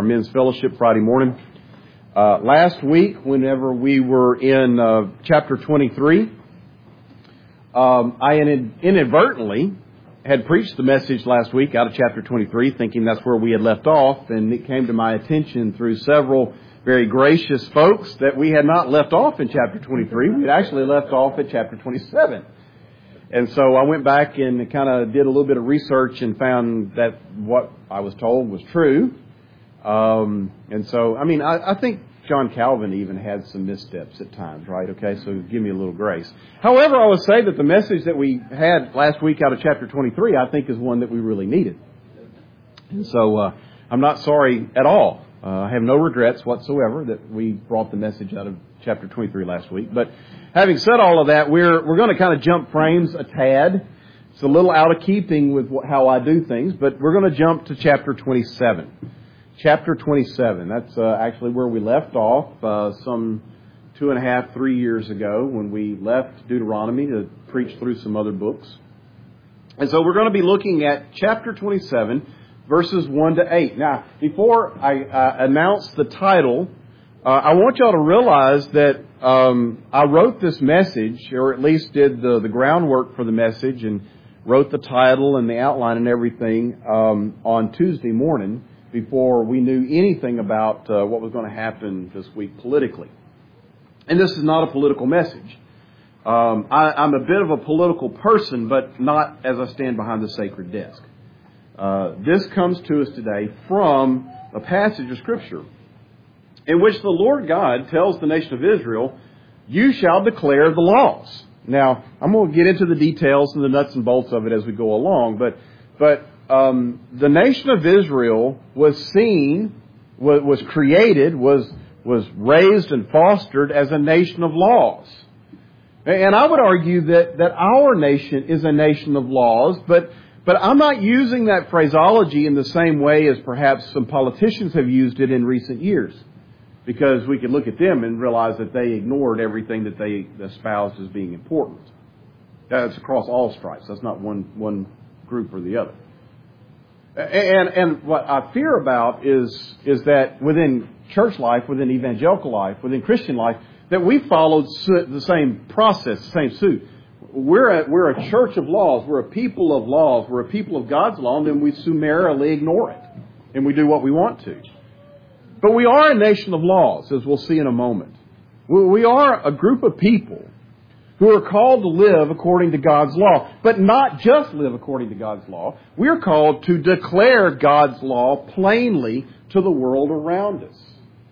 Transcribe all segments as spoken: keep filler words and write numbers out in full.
our men's fellowship Friday morning. Uh, last week, whenever we were in uh, chapter twenty-three, um, I inadvertently had preached the message last week out of chapter twenty-three, thinking that's where we had left off, and it came to my attention through several very gracious folks that we had not left off in chapter twenty-three. We had actually left off at chapter twenty-seven. And so I went back and kind of did a little bit of research and found that what I was told was true. Um, and so, I mean, I, I think John Calvin even had some missteps at times, right? Okay, so give me a little grace. However, I would say that the message that we had last week out of chapter twenty-three, I think is one that we really needed. And so uh, I'm not sorry at all. Uh, I have no regrets whatsoever that we brought the message out of chapter twenty-three last week. But having said all of that, we're we're going to kind of jump frames a tad. It's a little out of keeping with how I do things, but we're going to jump to chapter twenty-seven. Chapter twenty-seven. That's uh, actually where we left off uh, some two and a half, three years ago when we left Deuteronomy to preach through some other books. And so we're going to be looking at chapter twenty-seven, verses one to eight. Now, before I uh, announce the title, uh, I want y'all to realize that um, I wrote this message, or at least did the, the groundwork for the message, and wrote the title and the outline and everything um, on Tuesday morning, before we knew anything about uh, what was going to happen this week politically. And this is not a political message. Um, I, I'm a bit of a political person, but not as I stand behind the sacred desk. Uh, this comes to us today from a passage of Scripture in which the Lord God tells the nation of Israel, "You shall declare the laws." Now, I'm going to get into the details and the nuts and bolts of it as we go along, but but Um, the nation of Israel was seen, was, was created, was was raised and fostered as a nation of laws. And I would argue that, that our nation is a nation of laws, but but I'm not using that phraseology in the same way as perhaps some politicians have used it in recent years, because we can look at them and realize that they ignored everything that they espoused as being important. That's across all stripes. That's not one one group or the other. And and what I fear about is is that within church life, within evangelical life, within Christian life, that we followed the same process, the same suit. We're a, we're a church of laws. We're a people of laws. We're a people of God's law, and then we summarily ignore it, and we do what we want to. But we are a nation of laws, as we'll see in a moment. We are a group of people who are called to live according to God's law, but not just live according to God's law. We're called to declare God's law plainly to the world around us.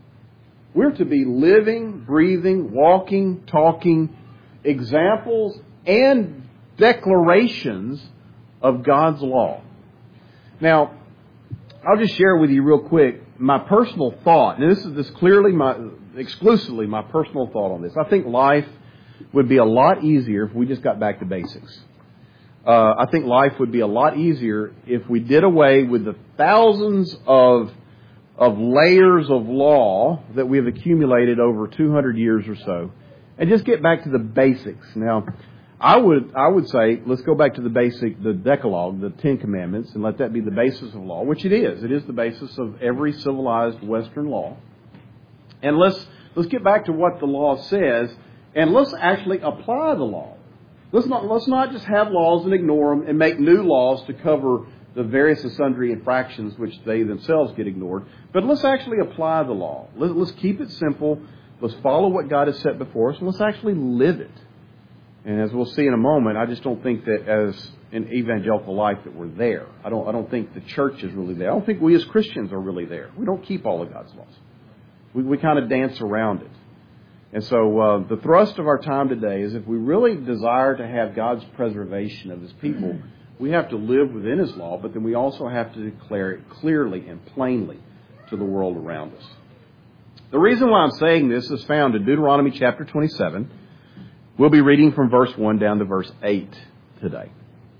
We're to be living, breathing, walking, talking examples and declarations of God's law. Now, I'll just share with you real quick my personal thought. And this is this clearly my exclusively my personal thought on this. I think life would be a lot easier if we just got back to basics. Uh, I think life would be a lot easier if we did away with the thousands of of layers of law that we have accumulated over two hundred years or so, and just get back to the basics. Now, I would I would say let's go back to the basic, the Decalogue, the Ten Commandments, and let that be the basis of law, which it is. It is the basis of every civilized Western law. And let's let's get back to what the law says. And let's actually apply the law. Let's not, let's not just have laws and ignore them and make new laws to cover the various and sundry infractions which they themselves get ignored. But let's actually apply the law. Let, let's keep it simple. Let's follow what God has set before us, and let's actually live it. And as we'll see in a moment, I just don't think that as an evangelical life that we're there. I don't, I don't think the church is really there. I don't think we as Christians are really there. We don't keep all of God's laws. We, we kind of dance around it. And so uh, the thrust of our time today is if we really desire to have God's preservation of His people, we have to live within His law, but then we also have to declare it clearly and plainly to the world around us. The reason why I'm saying this is found in Deuteronomy chapter twenty-seven. We'll be reading from verse one down to verse eight today.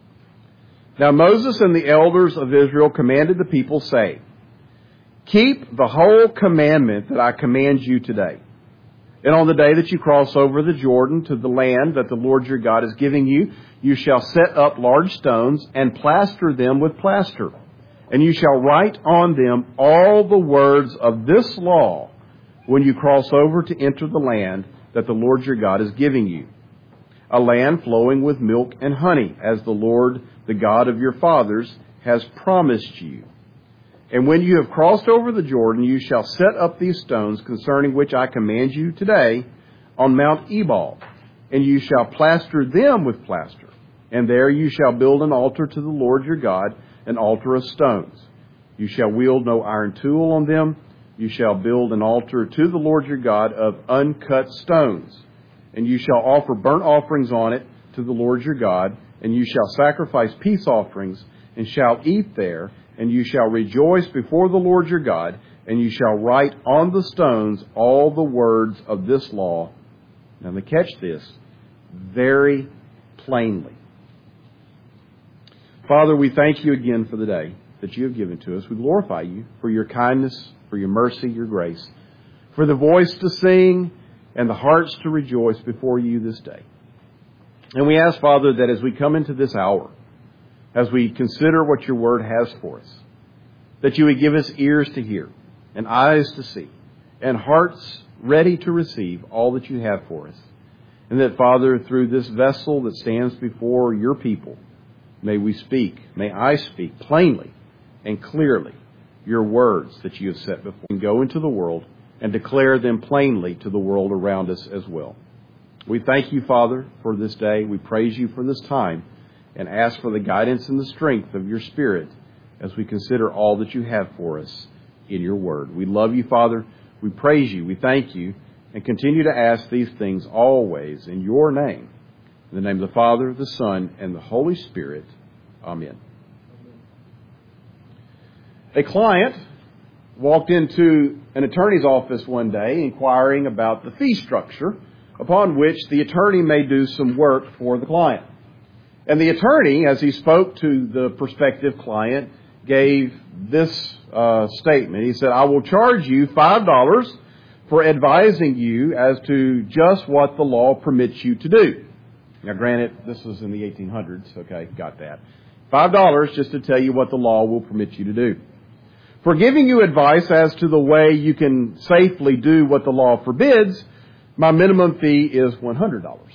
Now Moses and the elders of Israel commanded the people, saying, "Keep the whole commandment that I command you today. And on the day that you cross over the Jordan to the land that the Lord your God is giving you, you shall set up large stones and plaster them with plaster, And you shall write on them all the words of this law when you cross over to enter the land that the Lord your God is giving you, a land flowing with milk and honey, as the Lord, the God of your fathers, has promised you. And when you have crossed over the Jordan, you shall set up these stones concerning which I command you today on Mount Ebal, and you shall plaster them with plaster. And there you shall build an altar to the Lord your God, an altar of stones. You shall wield no iron tool on them. You shall build an altar to the Lord your God of uncut stones. And you shall offer burnt offerings on it to the Lord your God, and you shall sacrifice peace offerings, and shall eat there, and you shall rejoice before the Lord your God, and you shall write on the stones all the words of this law. Now, to catch this, very plainly. Father, we thank you again for the day that you have given to us. We glorify you for your kindness, for your mercy, your grace, for the voice to sing and the hearts to rejoice before you this day. And we ask, Father, that as we come into this hour, as we consider what your word has for us, that you would give us ears to hear and eyes to see and hearts ready to receive all that you have for us. And that, Father, through this vessel that stands before your people, may we speak, may I speak plainly and clearly your words that you have set before, and go into the world and declare them plainly to the world around us as well. We thank you, Father, for this day. We praise you for this time and ask for the guidance and the strength of your Spirit as we consider all that you have for us in your word. We love you, Father. We praise you. We thank you and continue to ask these things always in your name. In the name of the Father, the Son, and the Holy Spirit. Amen. A client walked into an attorney's office one day inquiring about the fee structure upon which the attorney may do some work for the client. And the attorney, as he spoke to the prospective client, gave this uh, statement. He said, "I will charge you five dollars for advising you as to just what the law permits you to do." Now, granted, this was in the eighteen hundreds. Okay, got that. five dollars just to tell you what the law will permit you to do. For giving you advice as to the way you can safely do what the law forbids, my minimum fee is one hundred dollars.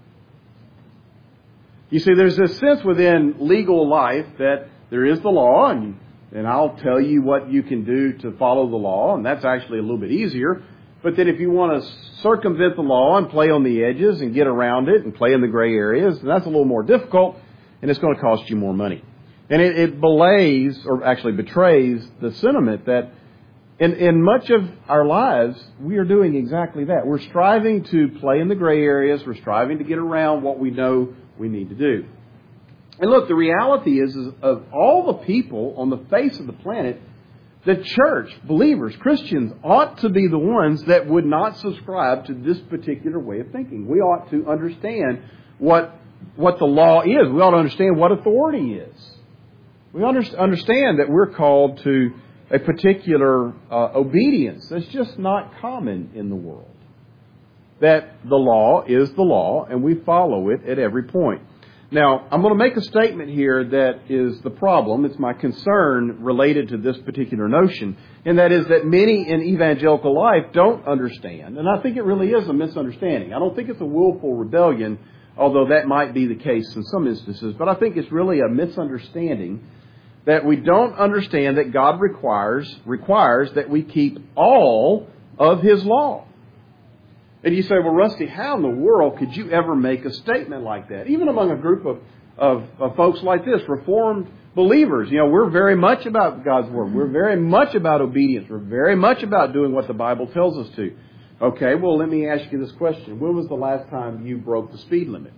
You see, there's this sense within legal life that there is the law, and, and I'll tell you what you can do to follow the law, and that's actually a little bit easier. But then if you want to circumvent the law and play on the edges and get around it and play in the gray areas, that's a little more difficult, and it's going to cost you more money. And it, it belays, or actually betrays, the sentiment that in, in much of our lives, we are doing exactly that. We're striving to play in the gray areas. We're striving to get around what we know we need to do. And look, the reality is, is of all the people on the face of the planet, the church, believers, Christians, ought to be the ones that would not subscribe to this particular way of thinking. We ought to understand what, what the law is. We ought to understand what authority is. We understand that we're called to a particular uh, obedience that's just not common in the world. That the law is the law, and we follow it at every point. Now, I'm going to make a statement here that is the problem. It's my concern related to this particular notion, and that is that many in evangelical life don't understand, and I think it really is a misunderstanding. I don't think it's a willful rebellion, although that might be the case in some instances, but I think it's really a misunderstanding that we don't understand that God requires requires that we keep all of His law. And you say, well, Rusty, how in the world could you ever make a statement like that? Even among a group of, of, of folks like this, Reformed believers, you know, we're very much about God's Word. We're very much about obedience. We're very much about doing what the Bible tells us to. Okay, well, let me ask you this question. When was the last time you broke the speed limit?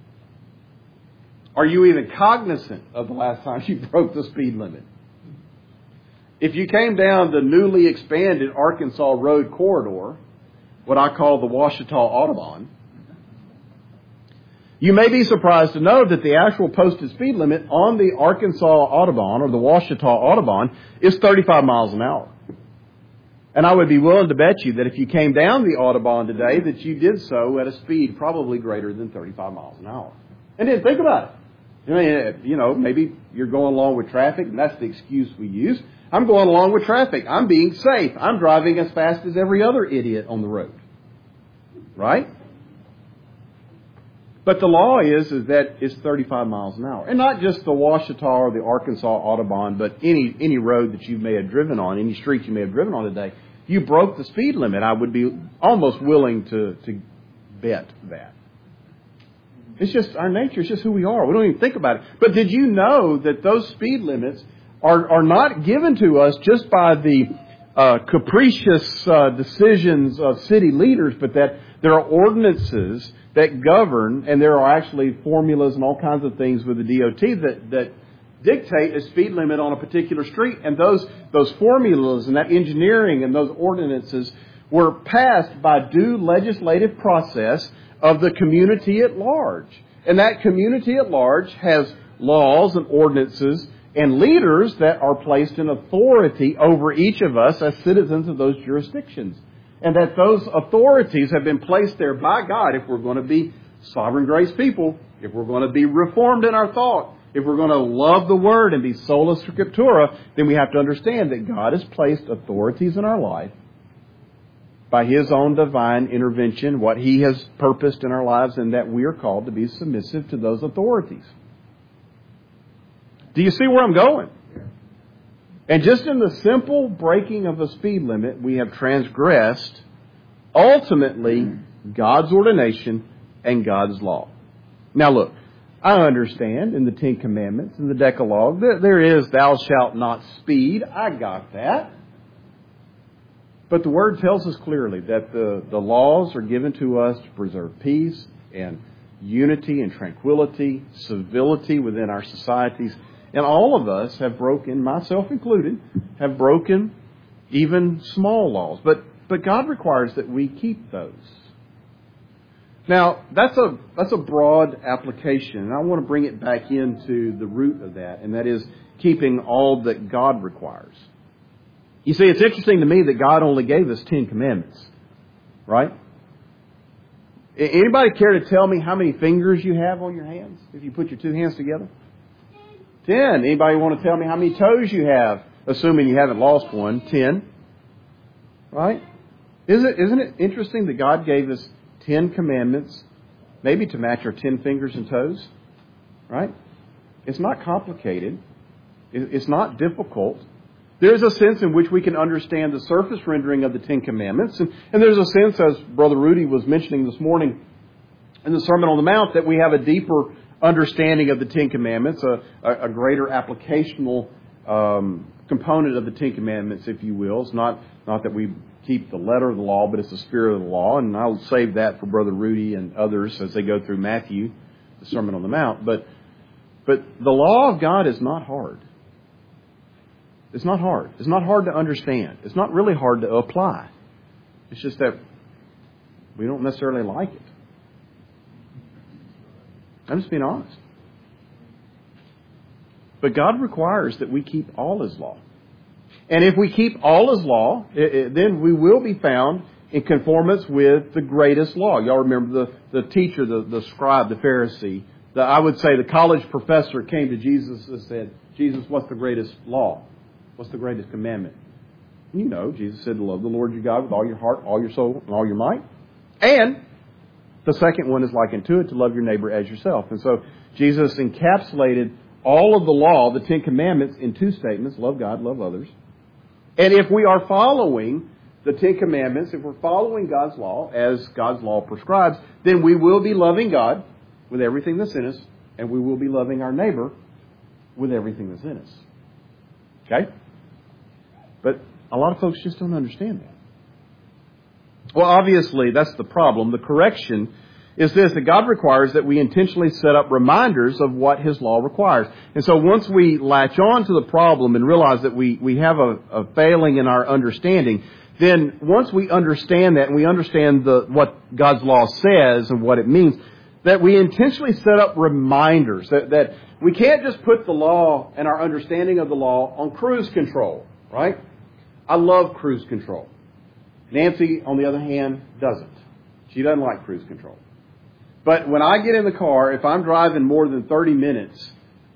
Are you even cognizant of the last time you broke the speed limit? If you came down the newly expanded Arkansas Road corridor, what I call the Ouachita Audubon, you may be surprised to know that the actual posted speed limit on the Arkansas Audubon or the Ouachita Audubon is thirty-five miles an hour. And I would be willing to bet you that if you came down the Audubon today, that you did so at a speed probably greater than thirty-five miles an hour. And then think about it. I mean, you know, maybe you're going along with traffic, and that's the excuse we use. I'm going along with traffic. I'm being safe. I'm driving as fast as every other idiot on the road. Right? But the law is, is that it's thirty-five miles an hour. And not just the Ouachita or the Arkansas Audubon, but any, any road that you may have driven on, any street you may have driven on today. You broke the speed limit. I would be almost willing to, to bet that. It's just our nature. It's just who we are. We don't even think about it. But did you know that those speed limits are, are not given to us just by the uh, capricious uh, decisions of city leaders, but that there are ordinances that govern, and there are actually formulas and all kinds of things with the D O T that, that dictate a speed limit on a particular street. And those, those formulas and that engineering and those ordinances were passed by due legislative process of the community at large. And that community at large has laws and ordinances and leaders that are placed in authority over each of us as citizens of those jurisdictions. And that those authorities have been placed there by God if we're going to be sovereign grace people, if we're going to be reformed in our thought, if we're going to love the Word and be sola scriptura, then we have to understand that God has placed authorities in our life by His own divine intervention, what He has purposed in our lives, and that we are called to be submissive to those authorities. Do you see where I'm going? And just in the simple breaking of a speed limit, we have transgressed, ultimately, God's ordination and God's law. Now look, I understand in the Ten Commandments, in the Decalogue, that there is thou shalt not speed. I got that. But the Word tells us clearly that the, the laws are given to us to preserve peace and unity and tranquility, civility within our societies. And all of us have broken, myself included, have broken even small laws. But but God requires that we keep those. Now, that's a that's a broad application, and I want to bring it back into the root of that, and that is keeping all that God requires. You see, it's interesting to me that God only gave us Ten Commandments, right? Anybody care to tell me how many fingers you have on your hands if you put your two hands together? Ten. Anybody want to tell me how many toes you have, assuming you haven't lost one? Ten. Right? Isn't it, isn't it interesting that God gave us Ten Commandments, maybe to match our ten fingers and toes? Right? It's not complicated. It's not difficult. There's a sense in which we can understand the surface rendering of the Ten Commandments. And, and there's a sense, as Brother Rudy was mentioning this morning in the Sermon on the Mount, that we have a deeper understanding of the Ten Commandments, a, a, a greater applicational um, component of the Ten Commandments, if you will. It's not, not that we keep the letter of the law, but it's the spirit of the law. And I'll save that for Brother Rudy and others as they go through Matthew, the Sermon on the Mount. But, but the law of God is not hard. It's not hard. It's not hard to understand. It's not really hard to apply. It's just that we don't necessarily like it. I'm just being honest. But God requires that we keep all His law. And if we keep all His law, it, it, then we will be found in conformance with the greatest law. Y'all remember the, the teacher, the, the scribe, the Pharisee. The, I would say the college professor came to Jesus and said, Jesus, what's the greatest law? What's the greatest commandment? You know, Jesus said to love the Lord your God with all your heart, all your soul, and all your might. And the second one is like unto it, to love your neighbor as yourself. And so Jesus encapsulated all of the law, the Ten Commandments, in two statements: love God, love others. And if we are following the Ten Commandments, if we're following God's law as God's law prescribes, then we will be loving God with everything that's in us, and we will be loving our neighbor with everything that's in us. Okay? But a lot of folks just don't understand that. Well, obviously, that's the problem. The correction is this, that God requires that we intentionally set up reminders of what His law requires. And so once we latch on to the problem and realize that we, we have a, a failing in our understanding, then once we understand that and we understand the, what God's law says and what it means, that we intentionally set up reminders that, that we can't just put the law and our understanding of the law on cruise control, right? I love cruise control. Nancy, on the other hand, doesn't. She doesn't like cruise control. But when I get in the car, if I'm driving more than thirty minutes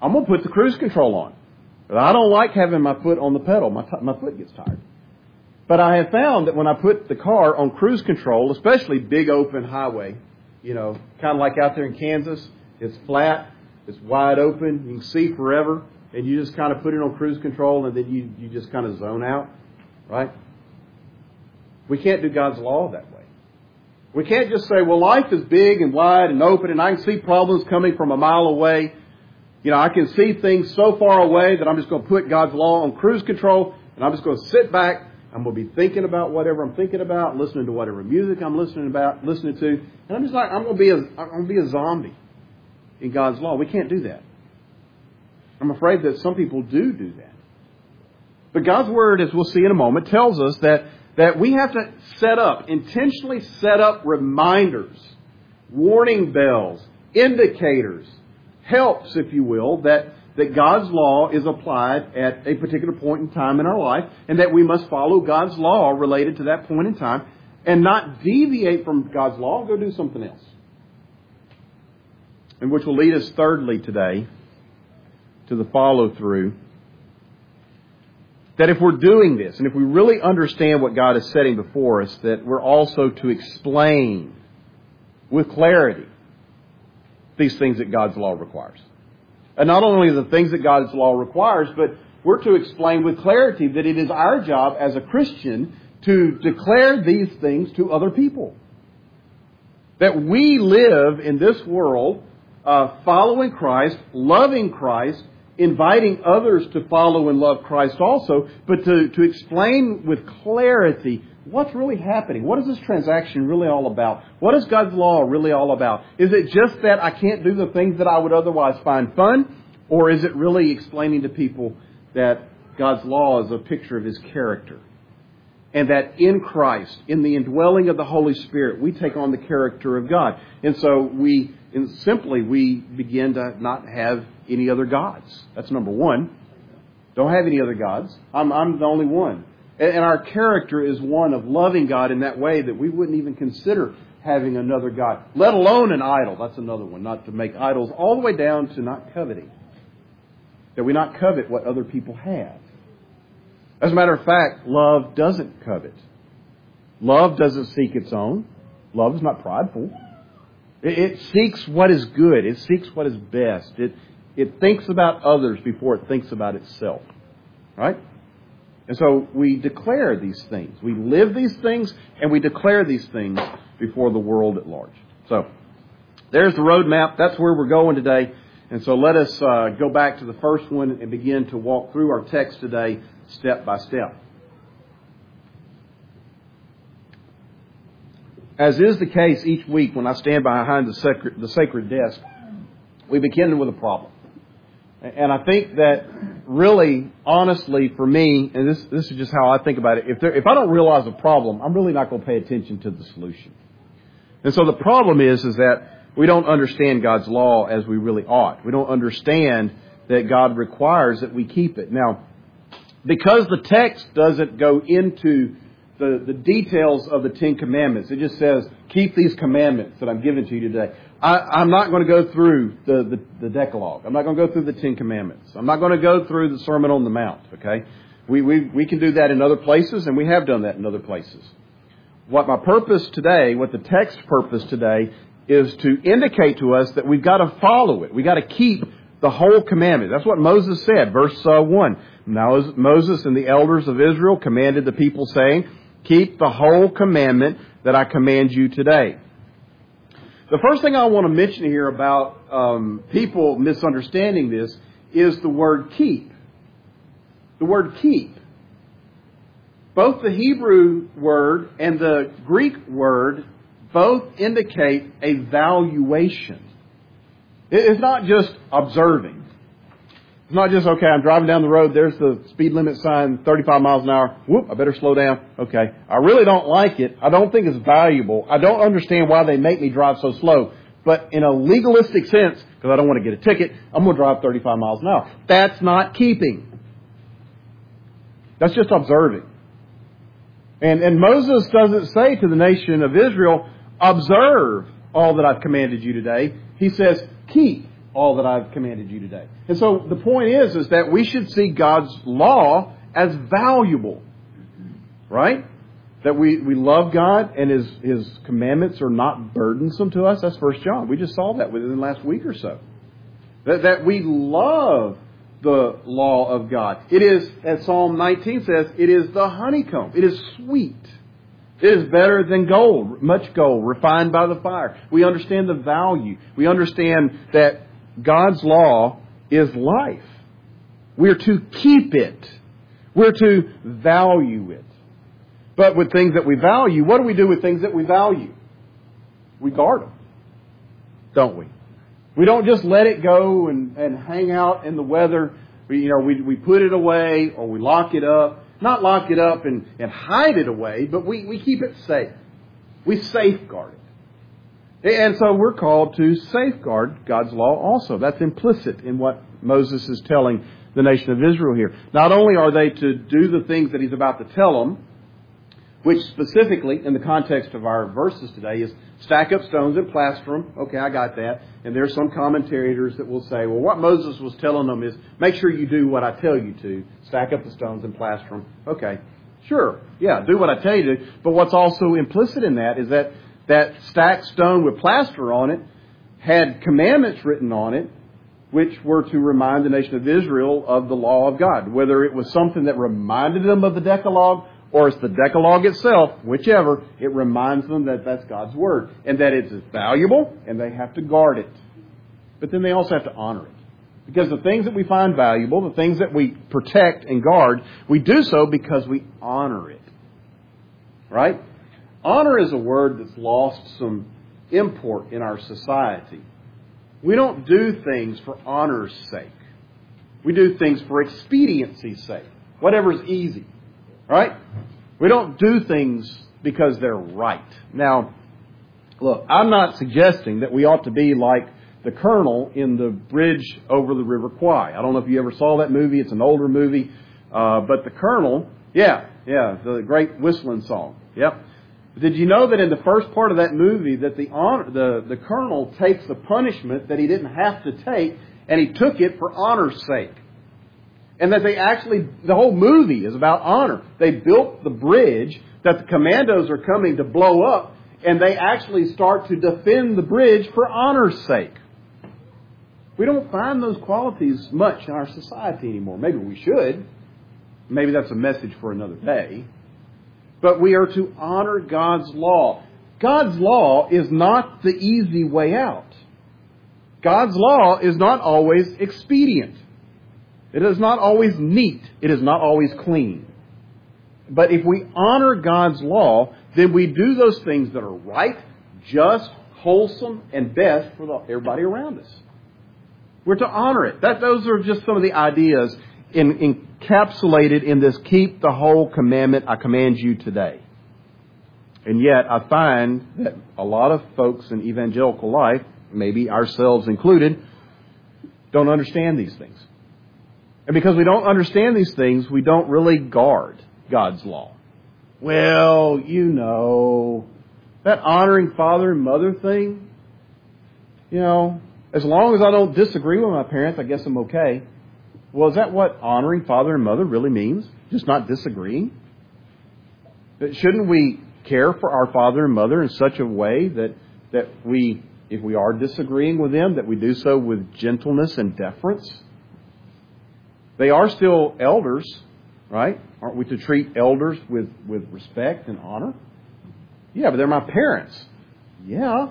I'm going to put the cruise control on. But I don't like having my foot on the pedal. My, t- my foot gets tired. But I have found that when I put the car on cruise control, especially big open highway, you know, kind of like out there in Kansas, it's flat, it's wide open, you can see forever, and you just kind of put it on cruise control and then you, you just kind of zone out, right? We can't do God's law that way. We can't just say, well, life is big and wide and open and I can see problems coming from a mile away. You know, I can see things so far away that I'm just going to put God's law on cruise control and I'm just going to sit back. I'm going to be thinking about whatever I'm thinking about, listening to whatever music I'm listening about, listening to, and I'm just like I'm going to be a I'm going to be a zombie in God's law. We can't do that. I'm afraid that some people do do that. But God's Word, as we'll see in a moment, tells us that that we have to set up, intentionally set up reminders, warning bells, indicators, helps, if you will, that that God's law is applied at a particular point in time in our life, and that we must follow God's law related to that point in time, and not deviate from God's law and go do something else. And which will lead us thirdly today to the follow-through, that if we're doing this, and if we really understand what God is setting before us, that we're also to explain with clarity these things that God's law requires. And not only the things that God's law requires, but we're to explain with clarity that it is our job as a Christian to declare these things to other people. That we live in this world uh, following Christ, loving Christ, inviting others to follow and love Christ also, but to, to explain with clarity what's really happening. What is this transaction really all about? What is God's law really all about? Is it just that I can't do the things that I would otherwise find fun? Or is it really explaining to people that God's law is a picture of His character? And that in Christ, in the indwelling of the Holy Spirit, we take on the character of God. And so we, and simply, we begin to not have any other gods. That's number one. Don't have any other gods. I'm, I'm the only one. And our character is one of loving God in that way that we wouldn't even consider having another God, let alone an idol. That's another one, not to make idols, all the way down to not coveting. That we not covet what other people have. As a matter of fact, love doesn't covet. Love doesn't seek its own. Love is not prideful. It, it seeks what is good. It seeks what is best. It, it thinks about others before it thinks about itself. Right? And so we declare these things. We live these things and we declare these things before the world at large. So there's the roadmap. That's where we're going today. And so let us uh, go back to the first one and begin to walk through our text today step by step. As is the case each week when I stand behind the sacred, the sacred desk, we begin with a problem. And I think that really, honestly, for me, and this this is just how I think about it, if there, if I don't realize a problem, I'm really not going to pay attention to the solution. And so the problem is, is that we don't understand God's law as we really ought. We don't understand that God requires that we keep it. Now, because the text doesn't go into the, the details of the Ten Commandments, it just says, keep these commandments that I'm giving to you today. I, I'm not going to go through the, the, the Decalogue. I'm not going to go through the Ten Commandments. I'm not going to go through the Sermon on the Mount, okay? We, we, we can do that in other places, and we have done that in other places. What my purpose today, what the text purpose today, is to indicate to us that we've got to follow it. We've got to keep the whole commandment. That's what Moses said, verse uh, one. Now Moses and the elders of Israel commanded the people, saying, keep the whole commandment that I command you today. The first thing I want to mention here about um, people misunderstanding this is the word keep. The word keep. Both the Hebrew word and the Greek word both indicate a valuation. It's not just observing. It's not just, okay, I'm driving down the road, there's the speed limit sign, thirty-five miles an hour. Whoop, I better slow down. Okay, I really don't like it. I don't think it's valuable. I don't understand why they make me drive so slow. But in a legalistic sense, because I don't want to get a ticket, I'm going to drive thirty-five miles an hour. That's not keeping. That's just observing. And, and Moses doesn't say to the nation of Israel, observe all that I've commanded you today. He says, keep all that I've commanded you today. And so the point is, is that we should see God's law as valuable. Right? That we, we love God and His, His commandments are not burdensome to us. That's First John. We just saw that within the last week or so. That, that we love the law of God. It is, as Psalm nineteen says, it is the honeycomb. It is sweet. It is better than gold, much gold, refined by the fire. We understand the value. We understand that God's law is life. We are to keep it. We're to value it. But with things that we value, what do we do with things that we value? We guard them, don't we? We don't just let it go and, and hang out in the weather. We, you know, we, we put it away or we lock it up. Not lock it up and, and hide it away, but we, we keep it safe. We safeguard it. And so we're called to safeguard God's law also. That's implicit in what Moses is telling the nation of Israel here. Not only are they to do the things that he's about to tell them, which specifically, in the context of our verses today, is stack up stones and plaster them. Okay, I got that. And there's some commentators that will say, well, what Moses was telling them is, make sure you do what I tell you to. Stack up the stones and plaster them. Okay, sure. Yeah, do what I tell you to. But what's also implicit in that is that that stacked stone with plaster on it had commandments written on it, which were to remind the nation of Israel of the law of God. Whether it was something that reminded them of the Decalogue, or it's the Decalogue itself, whichever, it reminds them that that's God's Word. And that it's valuable, and they have to guard it. But then they also have to honor it. Because the things that we find valuable, the things that we protect and guard, we do so because we honor it. Right? Honor is a word that's lost some import in our society. We don't do things for honor's sake. We do things for expediency's sake. Whatever's easy. Right? We don't do things because they're right. Now, look, I'm not suggesting that we ought to be like the Colonel in The Bridge Over the River Kwai. I don't know if you ever saw that movie. It's an older movie. Uh, but the Colonel, yeah, yeah, the great whistling song. Yep. Did you know that in the first part of that movie that the honor, the, the Colonel takes the punishment that he didn't have to take, and he took it for honor's sake? And that they actually, the whole movie is about honor. They built the bridge that the commandos are coming to blow up, and they actually start to defend the bridge for honor's sake. We don't find those qualities much in our society anymore. Maybe we should. Maybe that's a message for another day. But we are to honor God's law. God's law is not the easy way out. God's law is not always expedient. It is not always neat. It is not always clean. But if we honor God's law, then we do those things that are right, just, wholesome, and best for the, everybody around us. We're to honor it. That, those are just some of the ideas in, encapsulated in this keep the whole commandment I command you today. And yet I find that a lot of folks in evangelical life, maybe ourselves included, don't understand these things. And because we don't understand these things, we don't really guard God's law. Well, you know, that honoring father and mother thing, you know, as long as I don't disagree with my parents, I guess I'm okay. Well, is that what honoring father and mother really means? Just not disagreeing? Shouldn't we care for our father and mother in such a way that, that we, if we are disagreeing with them, that we do so with gentleness and deference? They are still elders, right? Aren't we to treat elders with, with respect and honor? Yeah, but they're my parents. Yeah.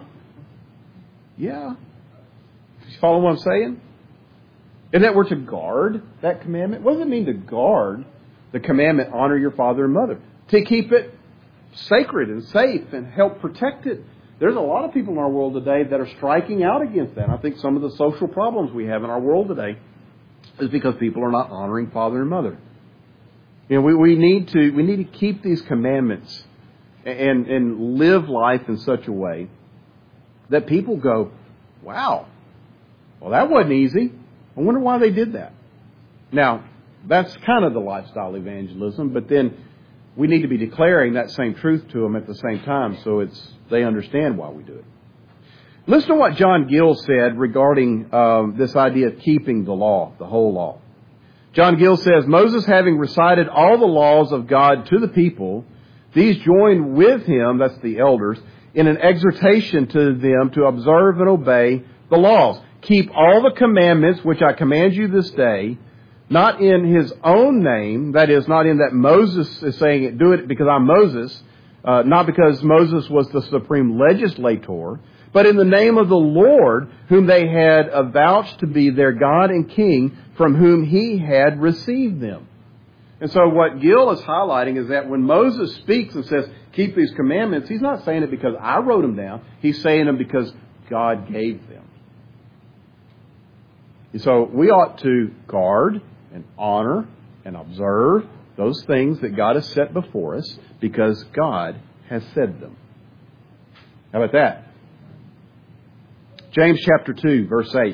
Yeah. You follow what I'm saying? And that we're to guard that commandment. What does it mean to guard the commandment, honor your father and mother? To keep it sacred and safe and help protect it. There's a lot of people in our world today that are striking out against that. I think some of the social problems we have in our world today is because people are not honoring father and mother. You know, we, we need to we need to keep these commandments and and live life in such a way that people go, wow, well, that wasn't easy. I wonder why they did that. Now, that's kind of the lifestyle evangelism, but then we need to be declaring that same truth to them at the same time so it's they understand why we do it. Listen to what John Gill said regarding um, this idea of keeping the law, the whole law. John Gill says, Moses having recited all the laws of God to the people, these joined with him, that's the elders, in an exhortation to them to observe and obey the laws. Keep all the commandments which I command you this day, not in his own name, that is, not in that Moses is saying it, do it because I'm Moses, uh, not because Moses was the supreme legislator, but in the name of the Lord, whom they had avouched to be their God and King, from whom he had received them. And so what Gill is highlighting is that when Moses speaks and says, keep these commandments, he's not saying it because I wrote them down. He's saying them because God gave them. And so we ought to guard and honor and observe those things that God has set before us because God has said them. How about that? James chapter two, verse eight.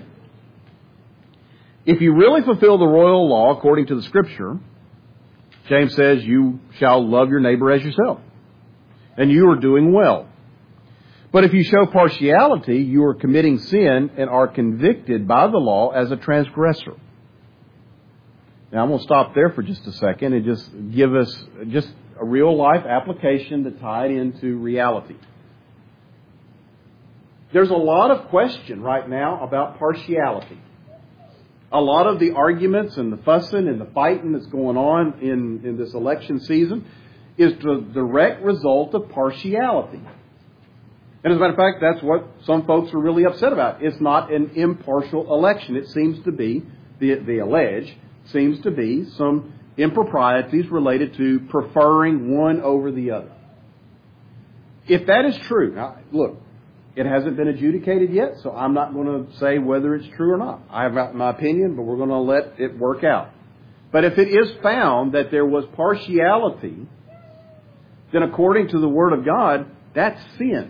If you really fulfill the royal law according to the Scripture, James says, you shall love your neighbor as yourself. And you are doing well. But if you show partiality, you are committing sin and are convicted by the law as a transgressor. Now, I'm going to stop there for just a second and just give us just a real life application to tie it into reality. There's a lot of question right now about partiality. A lot of the arguments and the fussing and the fighting that's going on in, in this election season is the direct result of partiality. And as a matter of fact, that's what some folks are really upset about. It's not an impartial election. It seems to be, the, the allege, seems to be some improprieties related to preferring one over the other. If that is true, now look, it hasn't been adjudicated yet, so I'm not going to say whether it's true or not. I have my opinion, but we're going to let it work out. But if it is found that there was partiality, then according to the Word of God, that's sin.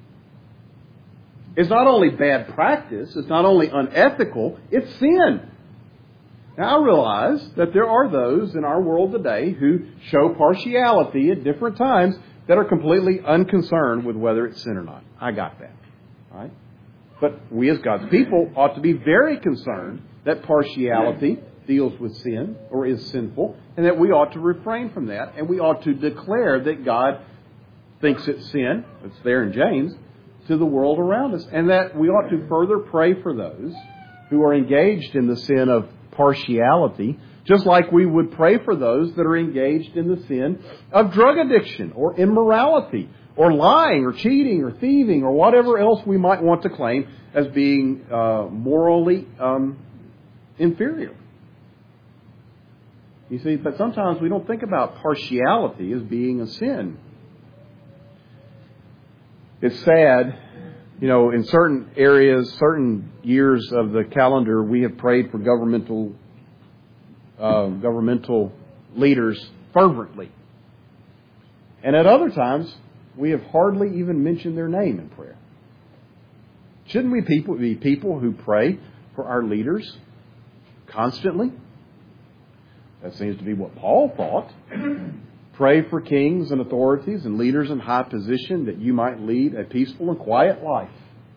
It's not only bad practice, it's not only unethical, it's sin. Now I realize that there are those in our world today who show partiality at different times that are completely unconcerned with whether it's sin or not. I got that. All right? But we as God's people ought to be very concerned that partiality deals with sin or is sinful, and that we ought to refrain from that, and we ought to declare that God thinks it's sin, it's there in James, to the world around us, and that we ought to further pray for those who are engaged in the sin of partiality, just like we would pray for those that are engaged in the sin of drug addiction or immorality or lying or cheating or thieving or whatever else we might want to claim as being uh, morally um, inferior. You see, but sometimes we don't think about partiality as being a sin. It's sad, you know, in certain areas, certain years of the calendar, we have prayed for governmental uh, governmental leaders fervently. And at other times, we have hardly even mentioned their name in prayer. Shouldn't we people be people who pray for our leaders constantly? That seems to be what Paul thought. Pray for kings and authorities and leaders in high position that you might lead a peaceful and quiet life.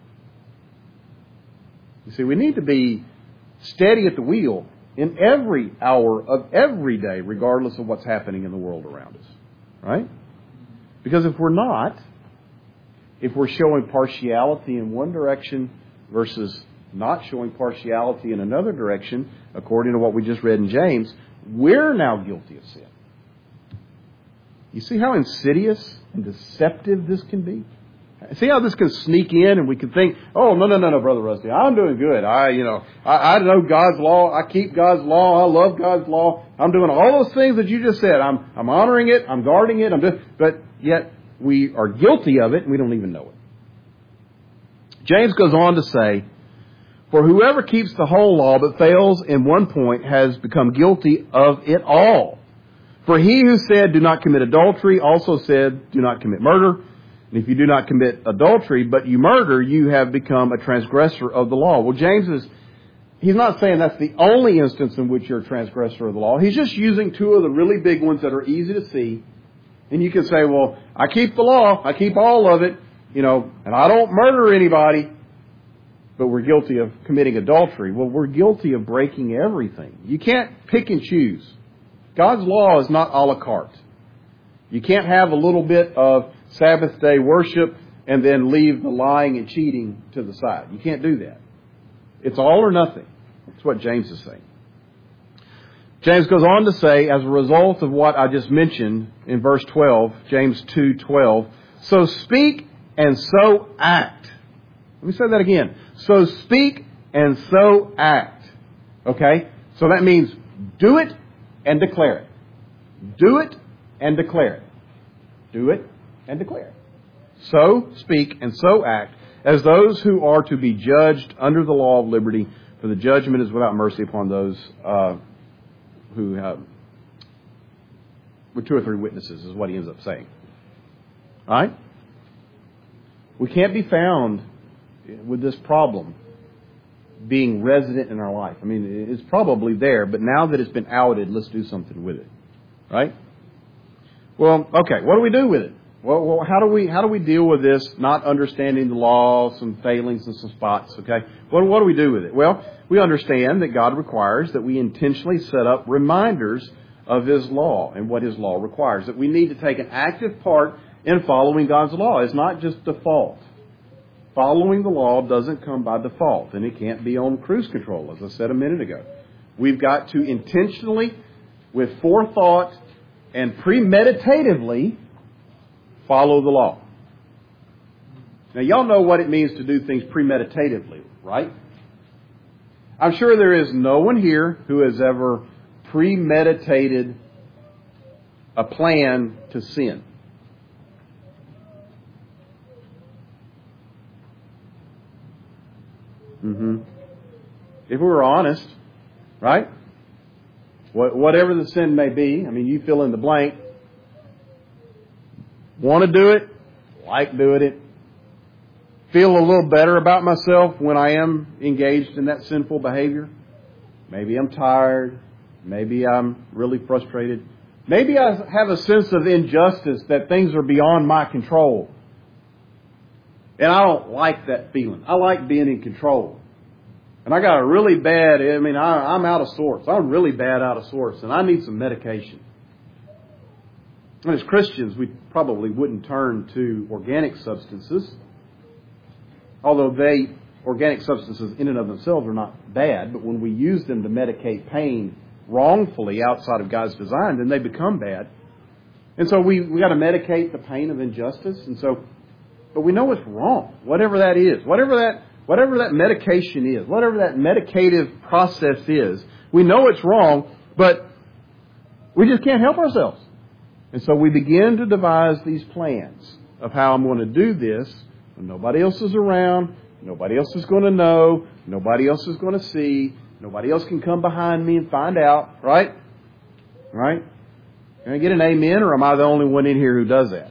You see, we need to be steady at the wheel in every hour of every day, regardless of what's happening in the world around us. Right? Because if we're not, if we're showing partiality in one direction versus not showing partiality in another direction, according to what we just read in James, we're now guilty of sin. You see how insidious and deceptive this can be? See how this can sneak in and we can think, oh, no, no, no, no, Brother Rusty, I'm doing good. I, you know, I, I know God's law. I keep God's law. I love God's law. I'm doing all those things that you just said. I'm, I'm honoring it. I'm guarding it. I'm just, but yet we are guilty of it and we don't even know it. James goes on to say, for whoever keeps the whole law but fails in one point has become guilty of it all. For he who said, do not commit adultery, also said, do not commit murder. And if you do not commit adultery, but you murder, you have become a transgressor of the law. Well, James is, he's not saying that's the only instance in which you're a transgressor of the law. He's just using two of the really big ones that are easy to see. And you can say, well, I keep the law. I keep all of it, you know, and I don't murder anybody. but we're guilty of committing adultery. Well, we're guilty of breaking everything. You can't pick and choose. God's law is not a la carte. You can't have a little bit of Sabbath day worship and then leave the lying and cheating to the side. You can't do that. It's all or nothing. That's what James is saying. James goes on to say, as a result of what I just mentioned in verse twelve, James two twelve, so speak and so act. Let me say that again. So speak and so act. Okay? So that means do it and declare it. Do it and declare it. Do it and declare it. So speak and so act as those who are to be judged under the law of liberty, for the judgment is without mercy upon those uh, who have, with two or three witnesses, is what he ends up saying. All right? We can't be found with this problem being resident in our life. I mean, it's probably there, but now that it's been outed, let's do something with it. Right? Well, okay, what do we do with it? Well, well how do we how do we deal with this, not understanding the law, some failings and some spots, okay? What, what do we do with it? Well, we understand that God requires that we intentionally set up reminders of His law and what His law requires. That we need to take an active part in following God's law. It's not just default. Following the law doesn't come by default, and it can't be on cruise control, as I said a minute ago. We've got to intentionally, with forethought and premeditatively, follow the law. Now, y'all know what it means to do things premeditatively, right? I'm sure there is no one here who has ever premeditated a plan to sin. Mm-hmm. If we were honest, right? Whatever the sin may be, I mean, you fill in the blank. Want to do it, like doing it. Feel a little better about myself when I am engaged in that sinful behavior. Maybe I'm tired. Maybe I'm really frustrated. Maybe I have a sense of injustice that things are beyond my control. And I don't like that feeling. I like being in control. And I got a really bad, I mean, I, I'm out of sorts. I'm really bad out of sorts. And I need some medication. And as Christians, we probably wouldn't turn to organic substances. Although they, organic substances in and of themselves are not bad. But when we use them to medicate pain wrongfully outside of God's design, then they become bad. And so we, we got to medicate the pain of injustice. And so, but we know it's wrong, whatever that is, whatever that, whatever that medication is, whatever that medicative process is. We know it's wrong, but we just can't help ourselves. And so we begin to devise these plans of how I'm going to do this when nobody else is around, nobody else is going to know, nobody else is going to see, nobody else can come behind me and find out, right? Right? Can I get an amen, or am I the only one in here who does that?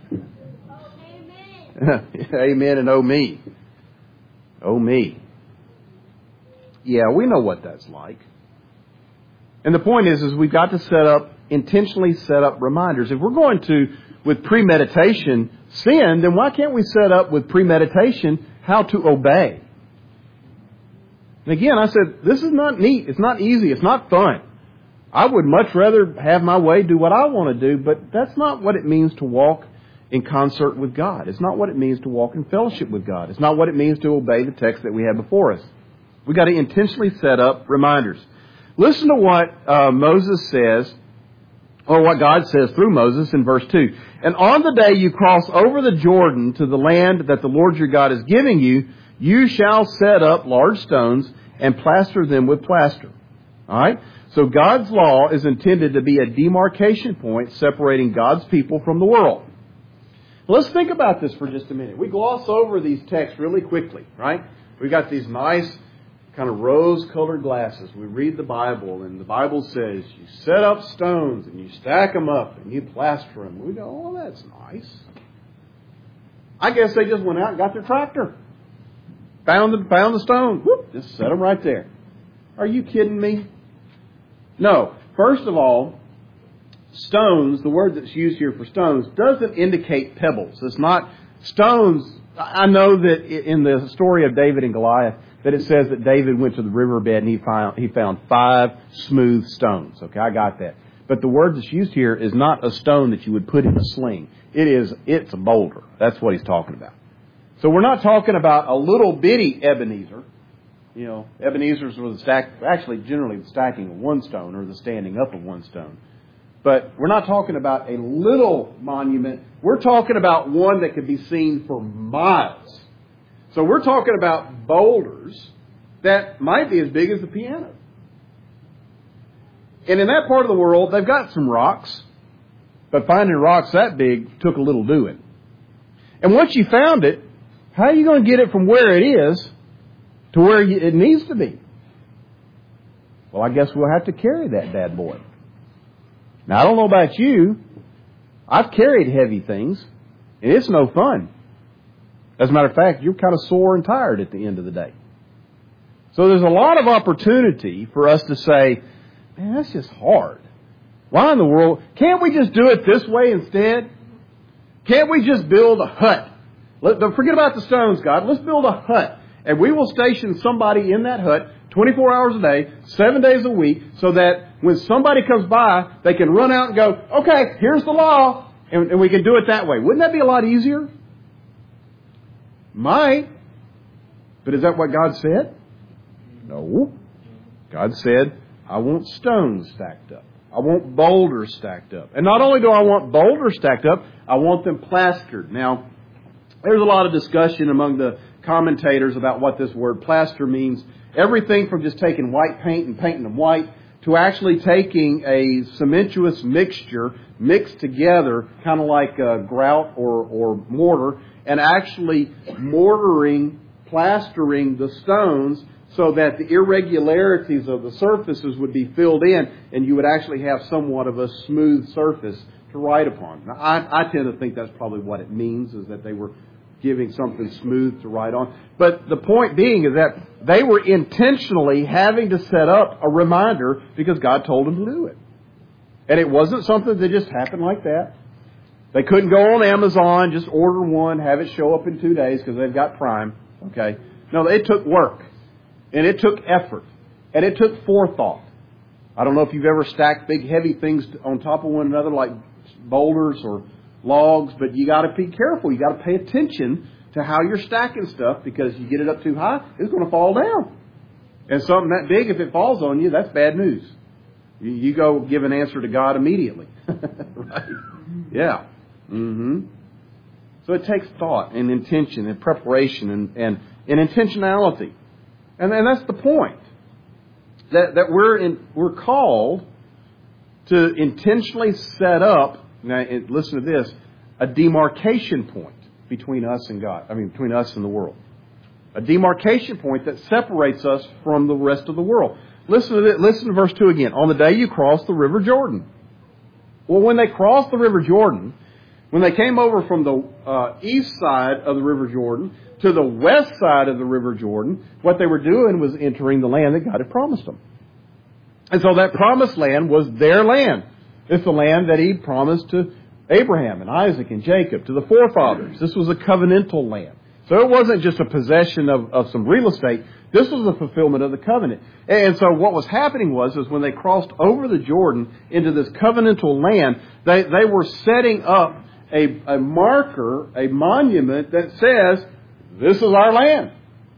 Amen. Amen and oh me. Oh me. Yeah, we know what that's like. And the point is, is we've got to set up, intentionally set up reminders. If we're going to, with premeditation, sin, then why can't we set up with premeditation how to obey? And again, I said, this is not neat. It's not easy. It's not fun. I would much rather have my way, do what I want to do, but that's not what it means to walk in concert with God. It's not what it means to walk in fellowship with God. It's not what it means to obey the text that we have before us. We've got to intentionally set up reminders. Listen to what uh, Moses says, or what God says through Moses in verse two. And on the day you cross over the Jordan to the land that the Lord your God is giving you, you shall set up large stones and plaster them with plaster. All right? So God's law is intended to be a demarcation point separating God's people from the world. Let's think about this for just a minute. We gloss over these texts really quickly, right? We've got these nice kind of rose-colored glasses. We read the Bible, and the Bible says you set up stones, and you stack them up, and you plaster them. We go, oh, that's nice. I guess they just went out and got their tractor. Found the, found the stone. Whoop, just set them right there. Are you kidding me? No. First of all, stones, the word that's used here for stones, doesn't indicate pebbles. It's not stones. I know that in the story of David and Goliath, that it says that David went to the riverbed and he found, he found five smooth stones. Okay, I got that. But the word that's used here is not a stone that you would put in a sling. It is, it's a boulder. That's what he's talking about. So we're not talking about a little bitty Ebenezer. You know, Ebenezer's were the stack, actually generally the stacking of one stone or the standing up of one stone. But we're not talking about a little monument. We're talking about one that could be seen for miles. So we're talking about boulders that might be as big as the piano. And in that part of the world, they've got some rocks. But finding rocks that big took a little doing. And once you found it, how are you going to get it from where it is to where it needs to be? Well, I guess we'll have to carry that bad boy. Now, I don't know about you. I've carried heavy things, and it's no fun. As a matter of fact, you're kind of sore and tired at the end of the day. So there's a lot of opportunity for us to say, man, that's just hard. Why in the world? Can't we just do it this way instead? Can't we just build a hut? Let, forget about the stones, God. Let's build a hut. And we will station somebody in that hut twenty-four hours a day, seven days a week, so that when somebody comes by, they can run out and go, okay, here's the law, and, and we can do it that way. Wouldn't that be a lot easier? Might. But is that what God said? No. God said, I want stones stacked up. I want boulders stacked up. And not only do I want boulders stacked up, I want them plastered. Now, there's a lot of discussion among the commentators about what this word plaster means. Everything from just taking white paint and painting them white to actually taking a cementous mixture mixed together, kind of like a grout or, or mortar, and actually mortaring, plastering the stones so that the irregularities of the surfaces would be filled in and you would actually have somewhat of a smooth surface to write upon. Now, I, I tend to think that's probably what it means, is that they were giving something smooth to write on. But the point being is that they were intentionally having to set up a reminder because God told them to do it. And it wasn't something that just happened like that. They couldn't go on Amazon, just order one, have it show up in two days because they've got Prime. Okay? No, it took work. And it took effort. And it took forethought. I don't know if you've ever stacked big heavy things on top of one another like boulders or logs, but you got to be careful. You got to pay attention to how you're stacking stuff, because you get it up too high, it's going to fall down. And something that big, if it falls on you, that's bad news. You, you go give an answer to God immediately. Right? Yeah. Mm-hmm. So it takes thought and intention and preparation and, and, and intentionality. And, and that's the point. That, that we're in, we're called to intentionally set up, now listen to this, a demarcation point between us and God. I mean, between us and the world. A demarcation point that separates us from the rest of the world. Listen to this, listen to verse two again. On the day you cross the river Jordan. Well, when they crossed the river Jordan, when they came over from the uh, east side of the river Jordan to the west side of the river Jordan, what they were doing was entering the land that God had promised them. And so that promised land was their land. It's the land that He promised to Abraham and Isaac and Jacob, to the forefathers. This was a covenantal land. So it wasn't just a possession of, of some real estate. This was the fulfillment of the covenant. And so what was happening was, is when they crossed over the Jordan into this covenantal land, they, they were setting up a, a marker, a monument that says, this is our land.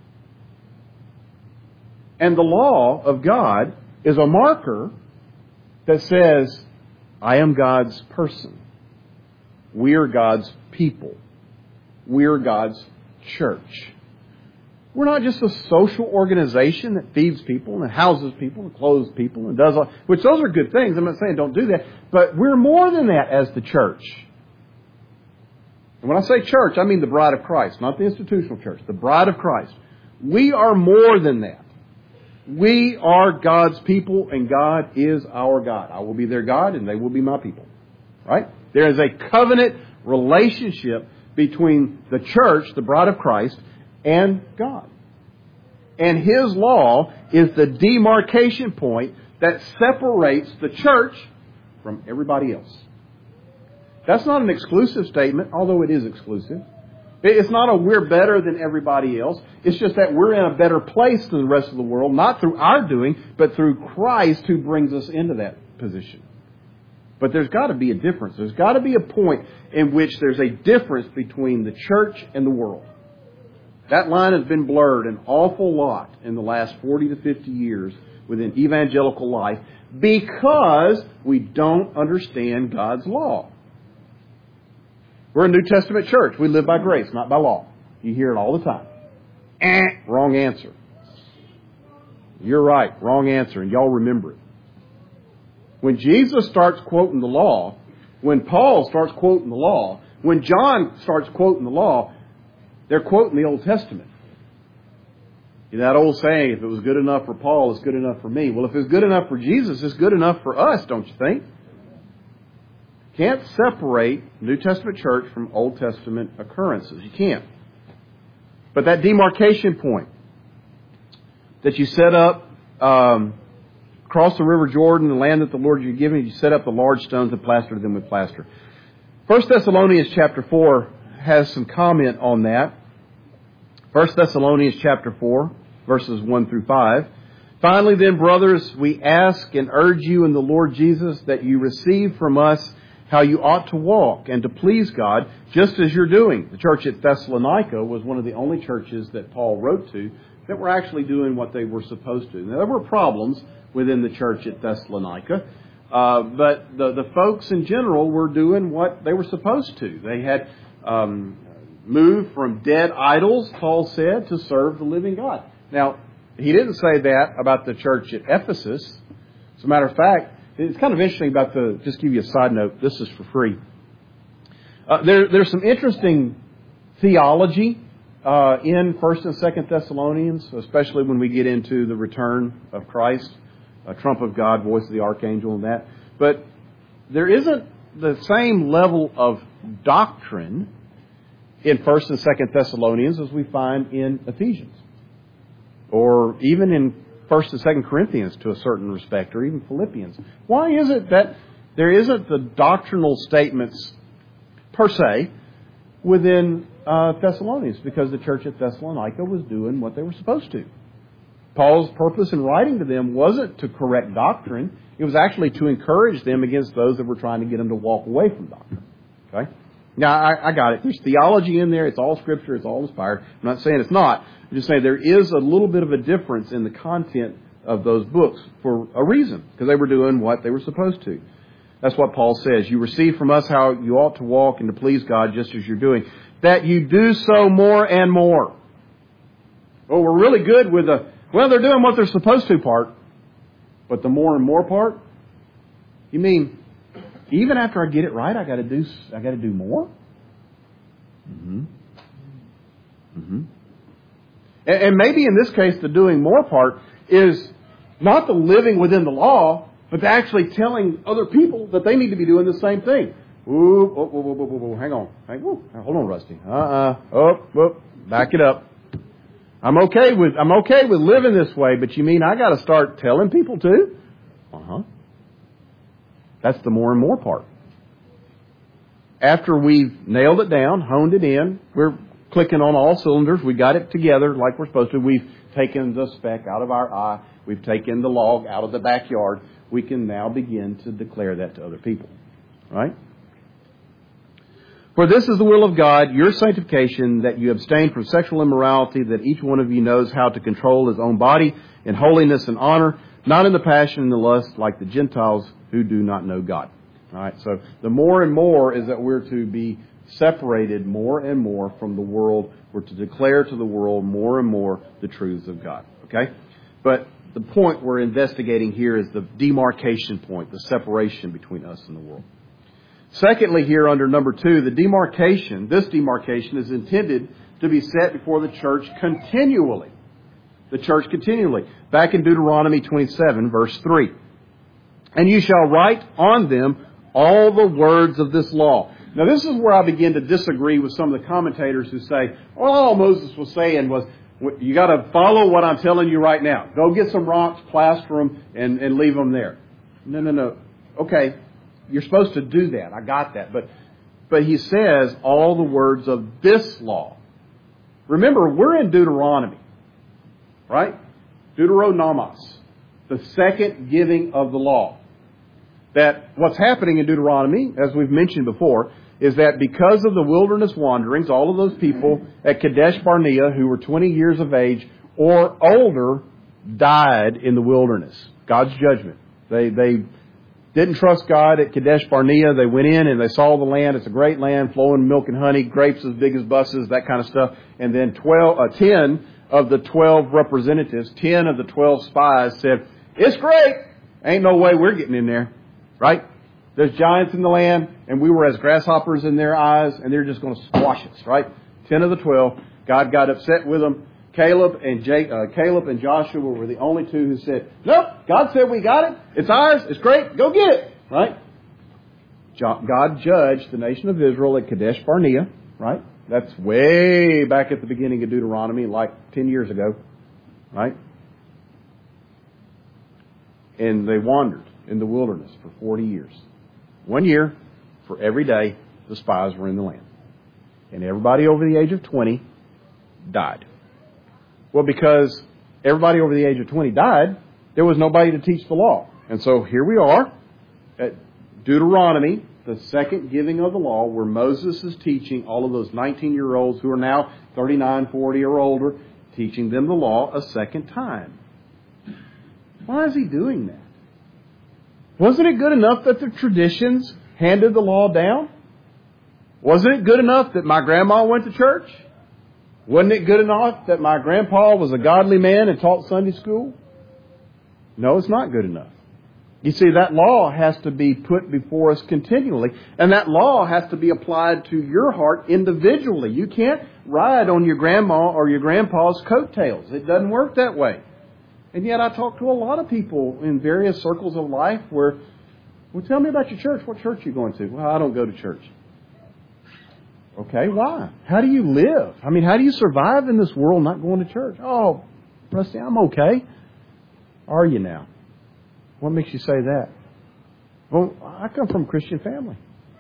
And the law of God is a marker that says, I am God's person. We are God's people. We are God's church. We're not just a social organization that feeds people and houses people and clothes people and does all, which those are good things. I'm not saying don't do that. But we're more than that as the church. And when I say church, I mean the bride of Christ, not the institutional church. The bride of Christ. We are more than that. We are God's people, and God is our God. I will be their God, and they will be my people. Right? There is a covenant relationship between the church, the bride of Christ, and God. And His law is the demarcation point that separates the church from everybody else. That's not an exclusive statement, although it is exclusive. It's not a we're better than everybody else. It's just that we're in a better place than the rest of the world, not through our doing, but through Christ who brings us into that position. But there's got to be a difference. There's got to be a point in which there's a difference between the church and the world. That line has been blurred an awful lot in the last forty to fifty years within evangelical life because we don't understand God's law. We're a New Testament church. We live by grace, not by law. You hear it all the time. Eh, wrong answer. You're right, wrong answer, and y'all remember it. When Jesus starts quoting the law, when Paul starts quoting the law, when John starts quoting the law, they're quoting the Old Testament. You know, that old saying, if it was good enough for Paul, it's good enough for me. Well, if it's good enough for Jesus, it's good enough for us, don't you think? Can't separate New Testament church from Old Testament occurrences. You can't. But that demarcation point that you set up um, across the River Jordan, the land that the Lord you're giving, you set up the large stones and plastered them with plaster. First Thessalonians chapter four has some comment on that. First Thessalonians chapter four, verses one through five. Finally then, brothers, we ask and urge you in the Lord Jesus that you receive from us how you ought to walk and to please God, just as you're doing. The church at Thessalonica was one of the only churches that Paul wrote to that were actually doing what they were supposed to. Now, there were problems within the church at Thessalonica, uh, but the, the folks in general were doing what they were supposed to. They had um, moved from dead idols, Paul said, to serve the living God. Now, he didn't say that about the church at Ephesus. As a matter of fact, it's kind of interesting about the, just give you a side note, this is for free. Uh, there, there's some interesting theology uh, in First and Second Thessalonians, especially when we get into the return of Christ, a trump of God, voice of the archangel and that. But there isn't the same level of doctrine in First and Second Thessalonians as we find in Ephesians. Or even in First and Second Corinthians to a certain respect, or even Philippians. Why is it that there isn't the doctrinal statements per se within uh, Thessalonians? Because the church at Thessalonica was doing what they were supposed to. Paul's purpose in writing to them wasn't to correct doctrine. It was actually to encourage them against those that were trying to get them to walk away from doctrine. Okay? Now, I, I got it. There's theology in there. It's all Scripture. It's all inspired. I'm not saying it's not. I'm just saying there is a little bit of a difference in the content of those books for a reason, because they were doing what they were supposed to. That's what Paul says. You receive from us how you ought to walk and to please God just as you're doing. That you do so more and more. Well, we're really good with the, well, they're doing what they're supposed to part. But the more and more part? You mean, even after I get it right, I got to do, I got to do more? Mm-hmm. Mm-hmm. And, and maybe in this case, the doing more part is not the living within the law, but the actually telling other people that they need to be doing the same thing. Ooh, oh, oh, oh, oh, oh, hang on. Hang, whoa, hold on, Rusty. Uh-uh. Oh, oh, back it up. I'm okay with I'm okay with living this way, but you mean I got to start telling people too? Uh-huh. That's the more and more part. After we've nailed it down, honed it in, we're clicking on all cylinders. We got it together like we're supposed to. We've taken the speck out of our eye. We've taken the log out of the backyard. We can now begin to declare that to other people. Right? For this is the will of God, your sanctification, that you abstain from sexual immorality, that each one of you knows how to control his own body in holiness and honor, not in the passion and the lust like the Gentiles who do not know God. All right, so the more and more is that we're to be separated more and more from the world. We're to declare to the world more and more the truths of God. Okay? But the point we're investigating here is the demarcation point, the separation between us and the world. Secondly, here under number two, the demarcation, this demarcation is intended to be set before the church continually. The church continually. Back in Deuteronomy twenty-seven, verse three. And you shall write on them all the words of this law. Now, this is where I begin to disagree with some of the commentators who say, well, all Moses was saying was, you got to follow what I'm telling you right now. Go get some rocks, plaster them, and, and leave them there. No, no, no. Okay, you're supposed to do that. I got that. But but he says all the words of this law. Remember, we're in Deuteronomy, right? Deuteronomos, the second giving of the law. That what's happening in Deuteronomy, as we've mentioned before, is that because of the wilderness wanderings, all of those people at Kadesh Barnea who were twenty years of age or older died in the wilderness. God's judgment. They they didn't trust God at Kadesh Barnea. They went in and they saw the land. It's a great land, flowing milk and honey, grapes as big as buses, that kind of stuff. And then twelve, uh, ten of the twelve representatives, ten of the twelve spies said, "It's great. Ain't no way we're getting in there." Right? There's giants in the land, and we were as grasshoppers in their eyes, and they're just going to squash us. Right? Ten of the twelve. God got upset with them. Caleb and Jake, uh, Caleb and Joshua were the only two who said, "Nope, God said we got it. It's ours. It's great. Go get it." Right? God judged the nation of Israel at Kadesh Barnea. Right? That's way back at the beginning of Deuteronomy, like ten years ago. Right? And they wandered in the wilderness for forty years. One year for every day the spies were in the land. And everybody over the age of twenty died. Well, because everybody over the age of twenty died, there was nobody to teach the law. And so here we are at Deuteronomy, the second giving of the law, where Moses is teaching all of those nineteen-year-olds who are now thirty-nine, forty or older, teaching them the law a second time. Why is he doing that? Wasn't it good enough that the traditions handed the law down? Wasn't it good enough that my grandma went to church? Wasn't it good enough that my grandpa was a godly man and taught Sunday school? No, it's not good enough. You see, that law has to be put before us continually, and that law has to be applied to your heart individually. You can't ride on your grandma or your grandpa's coattails. It doesn't work that way. And yet I talk to a lot of people in various circles of life where, well, tell me about your church. What church are you going to? Well, I don't go to church. Okay, why? How do you live? I mean, how do you survive in this world not going to church? Oh, Rusty, I'm okay. Are you now? What makes you say that? Well, I come from a Christian family.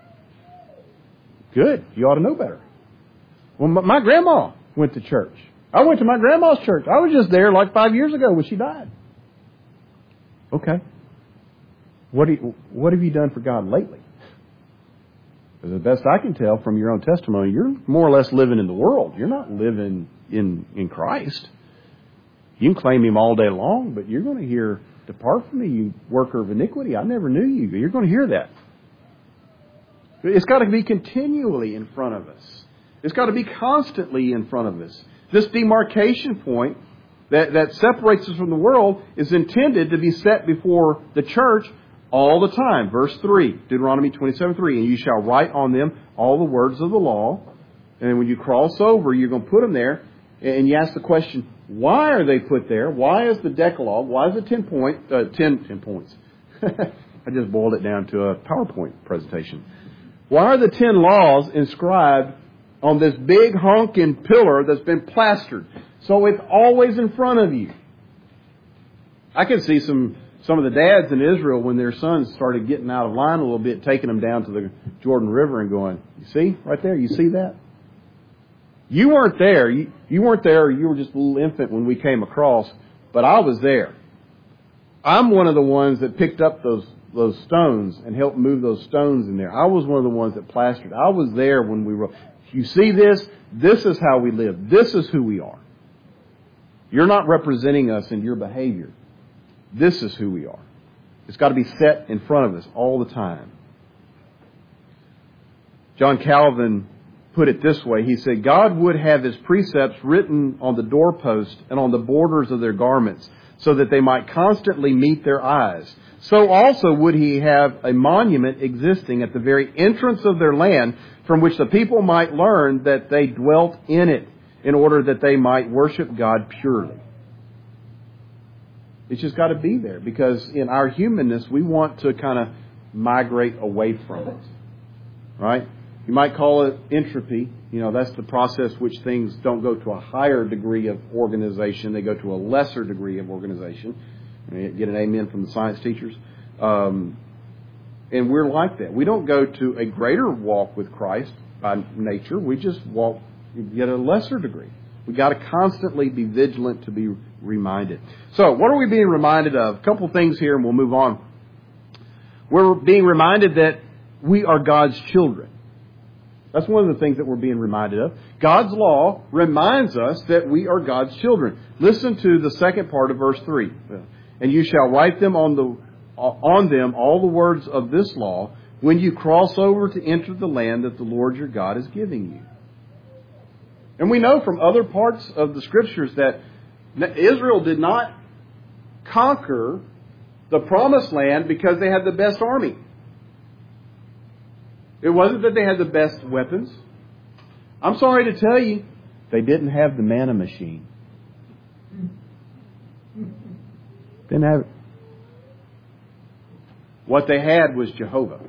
Good. You ought to know better. Well, my grandma went to church. I went to my grandma's church. I was just there like five years ago when she died. Okay. What do you, what have you done for God lately? Because the best I can tell from your own testimony, you're more or less living in the world. You're not living in, in Christ. You can claim Him all day long, but you're going to hear, "Depart from me, you worker of iniquity. I never knew you." You're going to hear that. It's got to be continually in front of us. It's got to be constantly in front of us. This demarcation point that, that separates us from the world is intended to be set before the church all the time. Verse three, Deuteronomy twenty-seven three, "And you shall write on them all the words of the law." And when you cross over, you're going to put them there. And you ask the question, why are they put there? Why is the Decalogue? Why is it ten point, uh, ten, ten points? I just boiled it down to a PowerPoint presentation. Why are the ten laws inscribed on this big honking pillar that's been plastered, so it's always in front of you? I can see some some of the dads in Israel, when their sons started getting out of line a little bit, taking them down to the Jordan River and going, "You see, right there, you see that? You weren't there. You, you weren't there. You were just a little infant when we came across, but I was there. I'm one of the ones that picked up those those stones and helped move those stones in there. I was one of the ones that plastered. I was there when we were. You see this? This is how we live. This is who we are. You're not representing us in your behavior. This is who we are." It's got to be set in front of us all the time. John Calvin put it this way. He said, "God would have His precepts written on the doorpost and on the borders of their garments, so that they might constantly meet their eyes. So also would He have a monument existing at the very entrance of their land, from which the people might learn that they dwelt in it, in order that they might worship God purely." It's just got to be there, because in our humanness, we want to kind of migrate away from it. Right? You might call it entropy. You know, that's the process which things don't go to a higher degree of organization. They go to a lesser degree of organization. Get an amen from the science teachers. Um, And we're like that. We don't go to a greater walk with Christ by nature. We just walk at a lesser degree. We got to constantly be vigilant to be reminded. So, what are we being reminded of? A couple things here and we'll move on. We're being reminded that we are God's children. That's one of the things that we're being reminded of. God's law reminds us that we are God's children. Listen to the second part of verse three. And you shall write them on the on them all the words of this law when you cross over to enter the land that the Lord your God is giving you. And we know from other parts of the Scriptures that Israel did not conquer the promised land because they had the best army. It wasn't that they had the best weapons. I'm sorry to tell you, they didn't have the manna machine. Didn't have it. What they had was Jehovah.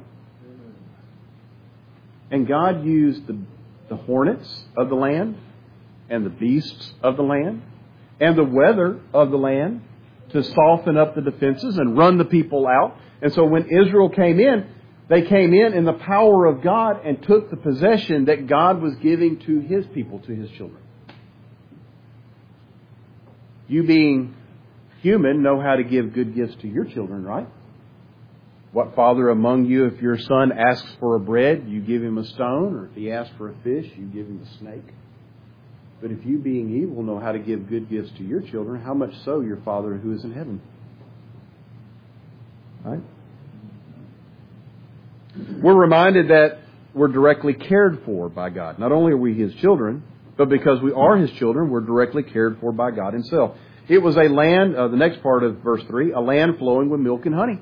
And God used the, the hornets of the land and the beasts of the land and the weather of the land to soften up the defenses and run the people out. And so when Israel came in, they came in in the power of God and took the possession that God was giving to His people, to His children. You being human know how to give good gifts to your children, right? What father among you, if your son asks for a bread, you give him a stone, or if he asks for a fish, you give him a snake? But if you being evil know how to give good gifts to your children, how much so your Father who is in heaven? Right? We're reminded that we're directly cared for by God. Not only are we His children, but because we are His children, we're directly cared for by God Himself. It was a land, uh, the next part of verse three, a land flowing with milk and honey.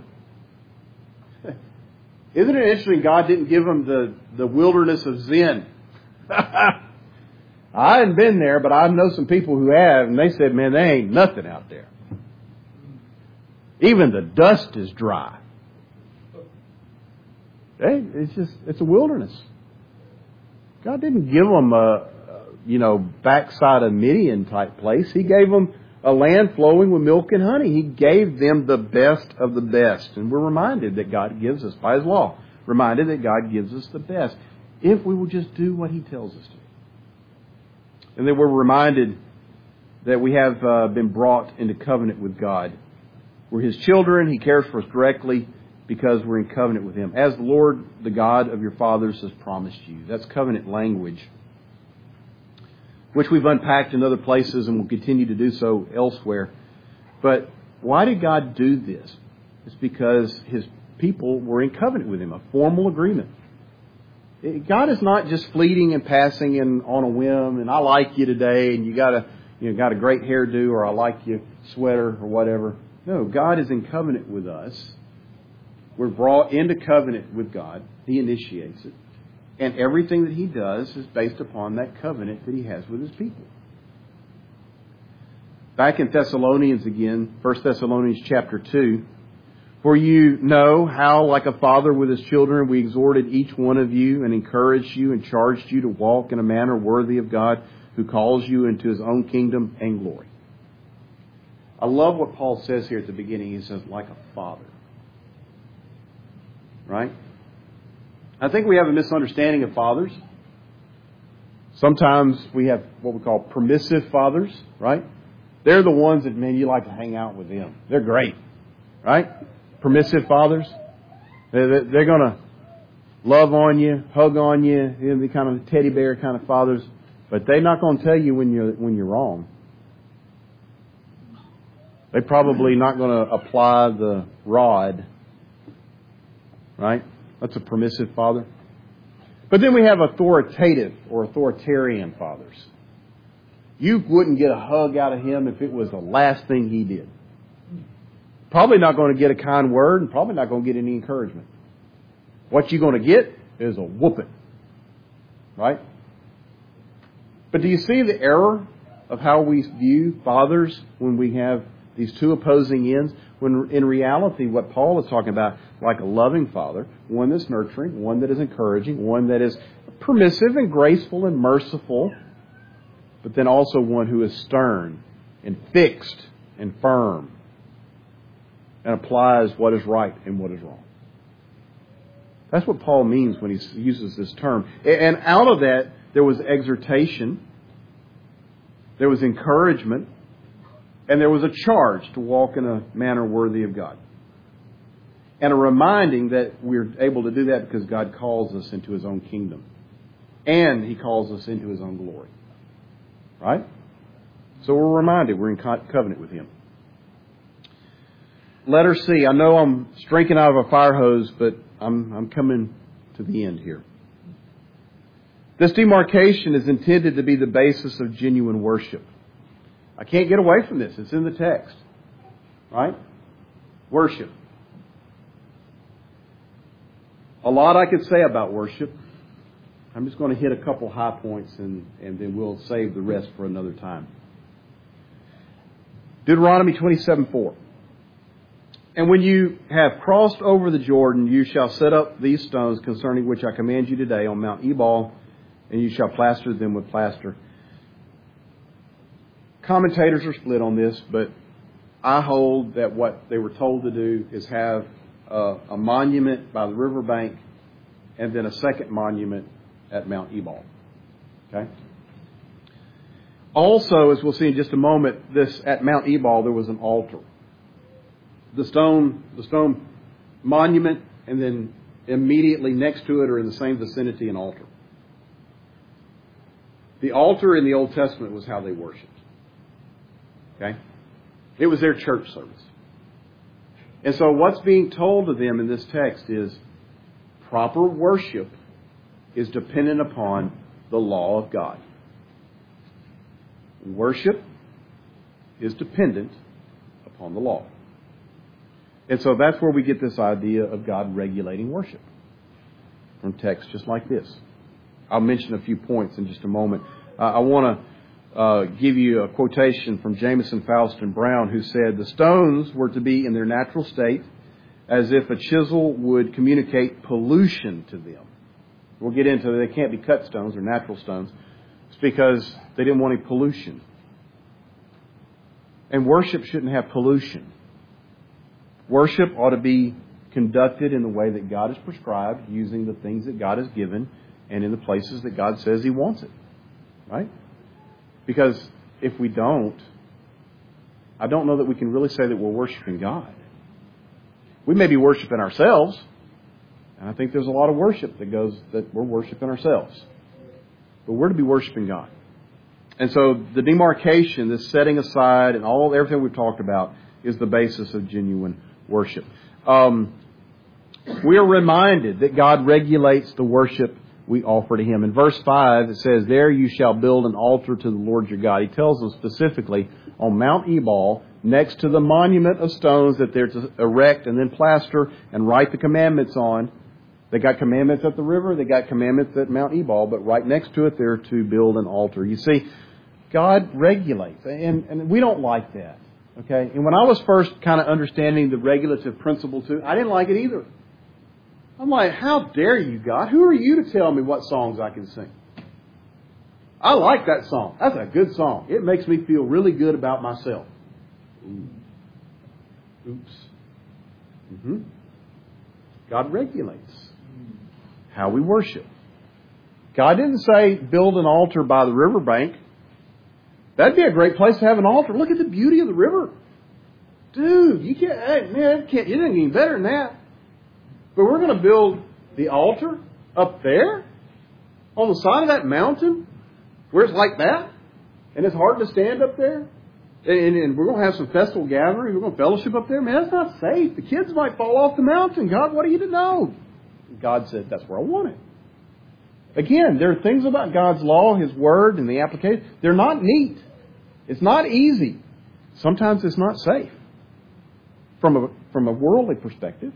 Isn't it interesting God didn't give them the, the wilderness of Zin? I hadn't been there, but I know some people who have, and they said, man, there ain't nothing out there. Even the dust is dry. Hey, it's just, it's a wilderness. God didn't give them a, you know, backside of Midian type place. He gave them a land flowing with milk and honey. He gave them the best of the best. And we're reminded that God gives us, by His law, reminded that God gives us the best if we will just do what He tells us to. And then we're reminded that we have uh, been brought into covenant with God. We're His children. He cares for us directly because we're in covenant with Him. As the Lord, the God of your fathers, has promised you. That's covenant language, which we've unpacked in other places and will continue to do so elsewhere. But why did God do this? It's because His people were in covenant with Him, a formal agreement. God is not just fleeting and passing and on a whim, and I like you today, and you got a you know got a great hairdo, or I like your sweater, or whatever. No, God is in covenant with us. We're brought into covenant with God. He initiates it. And everything that He does is based upon that covenant that He has with His people. Back in Thessalonians again, First Thessalonians chapter two. For you know how, like a father with his children, we exhorted each one of you and encouraged you and charged you to walk in a manner worthy of God who calls you into His own kingdom and glory. I love what Paul says here at the beginning. He says, like a father. Right? I think we have a misunderstanding of fathers. Sometimes we have what we call permissive fathers, right? They're the ones that, man, you like to hang out with them. They're great, right? Permissive fathers. They're, they're going to love on you, hug on you. They're the kind of teddy bear kind of fathers. But they're not going to tell you when you're, when you're wrong. They're probably not going to apply the rod, right? That's a permissive father. But then we have authoritative or authoritarian fathers. You wouldn't get a hug out of him if it was the last thing he did. Probably not going to get a kind word and probably not going to get any encouragement. What you're going to get is a whooping. Right? But do you see the error of how we view fathers when we have these two opposing ends? When in reality, what Paul is talking about, like a loving father, one that's nurturing, one that is encouraging, one that is permissive and graceful and merciful, but then also one who is stern and fixed and firm and applies what is right and what is wrong. That's what Paul means when he uses this term. And out of that, there was exhortation, there was encouragement, and there was a charge to walk in a manner worthy of God. And a reminding that we're able to do that because God calls us into His own kingdom. And He calls us into His own glory. Right? So we're reminded we're in covenant with Him. Letter C. I know I'm drinking out of a fire hose, but I'm, I'm coming to the end here. This demarcation is intended to be the basis of genuine worship. I can't get away from this. It's in the text. Right? Worship. A lot I could say about worship. I'm just going to hit a couple high points and, and then we'll save the rest for another time. Deuteronomy twenty-seven four. And when you have crossed over the Jordan, you shall set up these stones concerning which I command you today on Mount Ebal, and you shall plaster them with plaster. Commentators are split on this, but I hold that what they were told to do is have a, a monument by the riverbank and then a second monument at Mount Ebal. Okay? Also, as we'll see in just a moment, this at Mount Ebal there was an altar. The stone, the stone monument, and then immediately next to it or in the same vicinity, an altar. The altar in the Old Testament was how they worshipped. Okay? It was their church service. And so what's being told to them in this text is proper worship is dependent upon the law of God. Worship is dependent upon the law. And so that's where we get this idea of God regulating worship from texts just like this. I'll mention a few points in just a moment. Uh, I want to uh, give you a quotation from Jamieson, Faust, and Brown, who said, the stones were to be in their natural state as if a chisel would communicate pollution to them. We'll get into it. They can't be cut stones or natural stones. It's because they didn't want any pollution. And worship shouldn't have pollution. Worship ought to be conducted in the way that God has prescribed, using the things that God has given, and in the places that God says He wants it. Right? Because if we don't, I don't know that we can really say that we're worshiping God. We may be worshiping ourselves, and I think there's a lot of worship that goes that we're worshiping ourselves. But we're to be worshiping God. And so the demarcation, this setting aside, and all everything we've talked about is the basis of genuine worship. Um, we are reminded that God regulates the worship we offer to Him. In verse five, it says, there you shall build an altar to the Lord your God. He tells us specifically on Mount Ebal, next to the monument of stones that they're to erect and then plaster and write the commandments on. They got commandments at the river, they got commandments at Mount Ebal, but right next to it they're to build an altar. You see, God regulates, and, and we don't like that. Okay? And when I was first kind of understanding the regulative principle too, I didn't like it either. I'm like, how dare you, God? Who are you to tell me what songs I can sing? I like that song. That's a good song. It makes me feel really good about myself. Ooh. Oops. Mm-hmm. God regulates how we worship. God didn't say build an altar by the riverbank. That'd be a great place to have an altar. Look at the beauty of the river. Dude, you can't, hey, man, can't, you didn't get any better than that. But we're going to build the altar up there on the side of that mountain where it's like that. And it's hard to stand up there. And, and we're going to have some festival gathering. We're going to fellowship up there. Man, that's not safe. The kids might fall off the mountain. God, what are you to know? God said, that's where I want it. Again, there are things about God's law, His Word, and the application. They're not neat. It's not easy. Sometimes it's not safe from a, from a worldly perspective.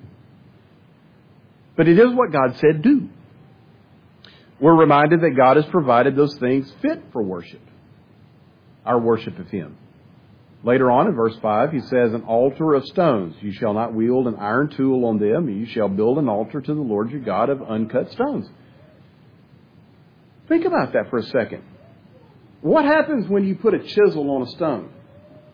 But it is what God said do. We're reminded that God has provided those things fit for worship. Our worship of Him. Later on in verse five, He says, an altar of stones. You shall not wield an iron tool on them. You shall build an altar to the Lord your God of uncut stones. Think about that for a second. What happens when you put a chisel on a stone?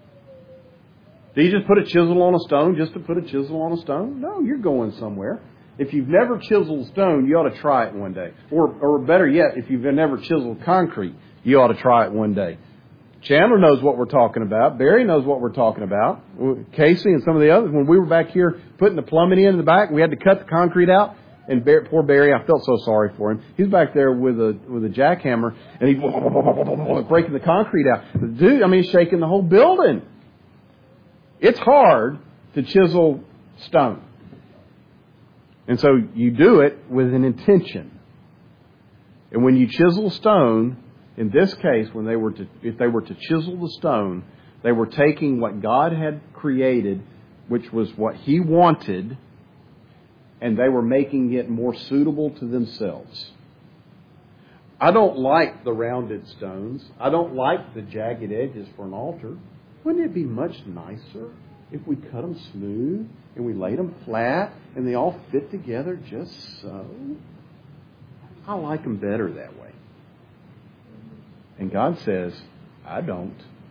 Do you just put a chisel on a stone just to put a chisel on a stone? No, you're going somewhere. If you've never chiseled stone, you ought to try it one day. Or, or better yet, if you've never chiseled concrete, you ought to try it one day. Chandler knows what we're talking about. Barry knows what we're talking about. Casey and some of the others. When we were back here putting the plumbing in in the back, we had to cut the concrete out. And Barry, poor Barry, I felt so sorry for him. He's back there with a with a jackhammer, and he's breaking the concrete out. The dude, I mean, he's shaking the whole building. It's hard to chisel stone. And so you do it with an intention. And when you chisel stone, in this case, when they were to, if they were to chisel the stone, they were taking what God had created, which was what He wanted, and they were making it more suitable to themselves. I don't like the rounded stones. I don't like the jagged edges for an altar. Wouldn't it be much nicer if we cut them smooth and we laid them flat and they all fit together just so? I like them better that way. And God says, I don't.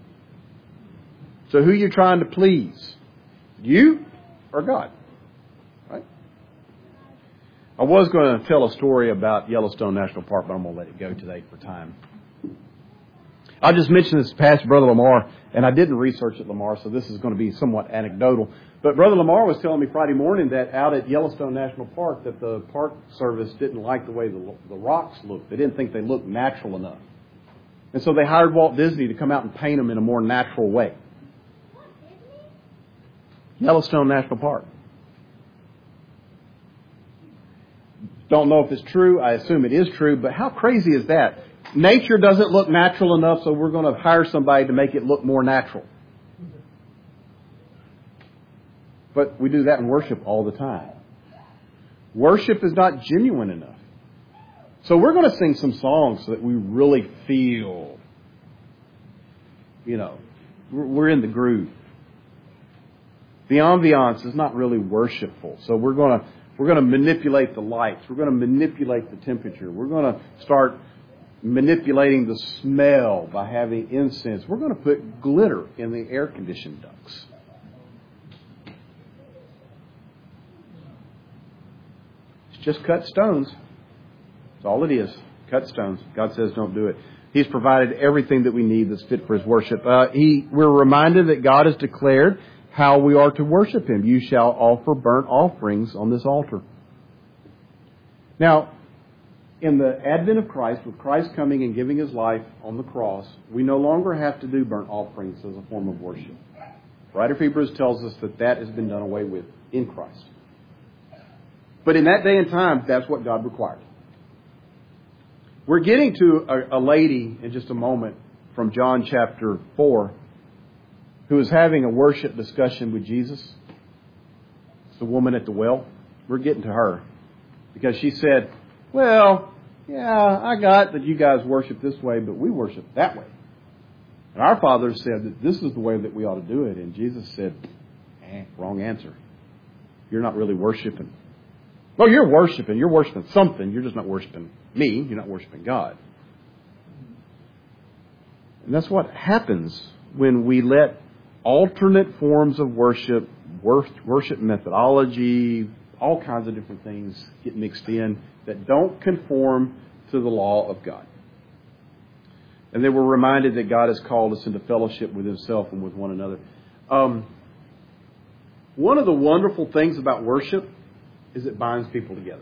So who are you trying to please? You or God? Right? I was going to tell a story about Yellowstone National Park, but I'm going to let it go today for time. I just mentioned this past Brother Lamar, and I didn't research it, Lamar, so this is going to be somewhat anecdotal. But Brother Lamar was telling me Friday morning that out at Yellowstone National Park that the Park Service didn't like the way the, the rocks looked. They didn't think they looked natural enough. And so they hired Walt Disney to come out and paint them in a more natural way. Yellowstone National Park. Don't know if it's true. I assume it is true. But how crazy is that? Nature doesn't look natural enough, so we're going to hire somebody to make it look more natural. But we do that in worship all the time. Worship is not genuine enough. So we're going to sing some songs so that we really feel, you know, we're in the groove. The ambiance is not really worshipful. So we're going to we're going to manipulate the lights. We're going to manipulate the temperature. We're going to start manipulating the smell by having incense. We're going to put glitter in the air-conditioned ducts. It's just cut stones. That's all it is. Cut stones. God says don't do it. He's provided everything that we need that's fit for His worship. Uh, he, we're reminded that God has declared how we are to worship Him. You shall offer burnt offerings on this altar. Now, in the advent of Christ, with Christ coming and giving His life on the cross, we no longer have to do burnt offerings as a form of worship. The writer of Hebrews tells us that that has been done away with in Christ. But in that day and time, that's what God required. We're getting to a, a lady in just a moment from John chapter four who is having a worship discussion with Jesus. It's the woman at the well. We're getting to her because she said, well, yeah, I got that you guys worship this way, but we worship that way. And our father said that this is the way that we ought to do it. And Jesus said, eh, wrong answer. You're not really worshiping. Well, you're worshiping. You're worshiping something. You're just not worshiping me. You're not worshiping God. And that's what happens when we let alternate forms of worship, worship methodology, all kinds of different things get mixed in that don't conform to the law of God. And then we're reminded that God has called us into fellowship with Himself and with one another. Um, one of the wonderful things about worship is it binds people together.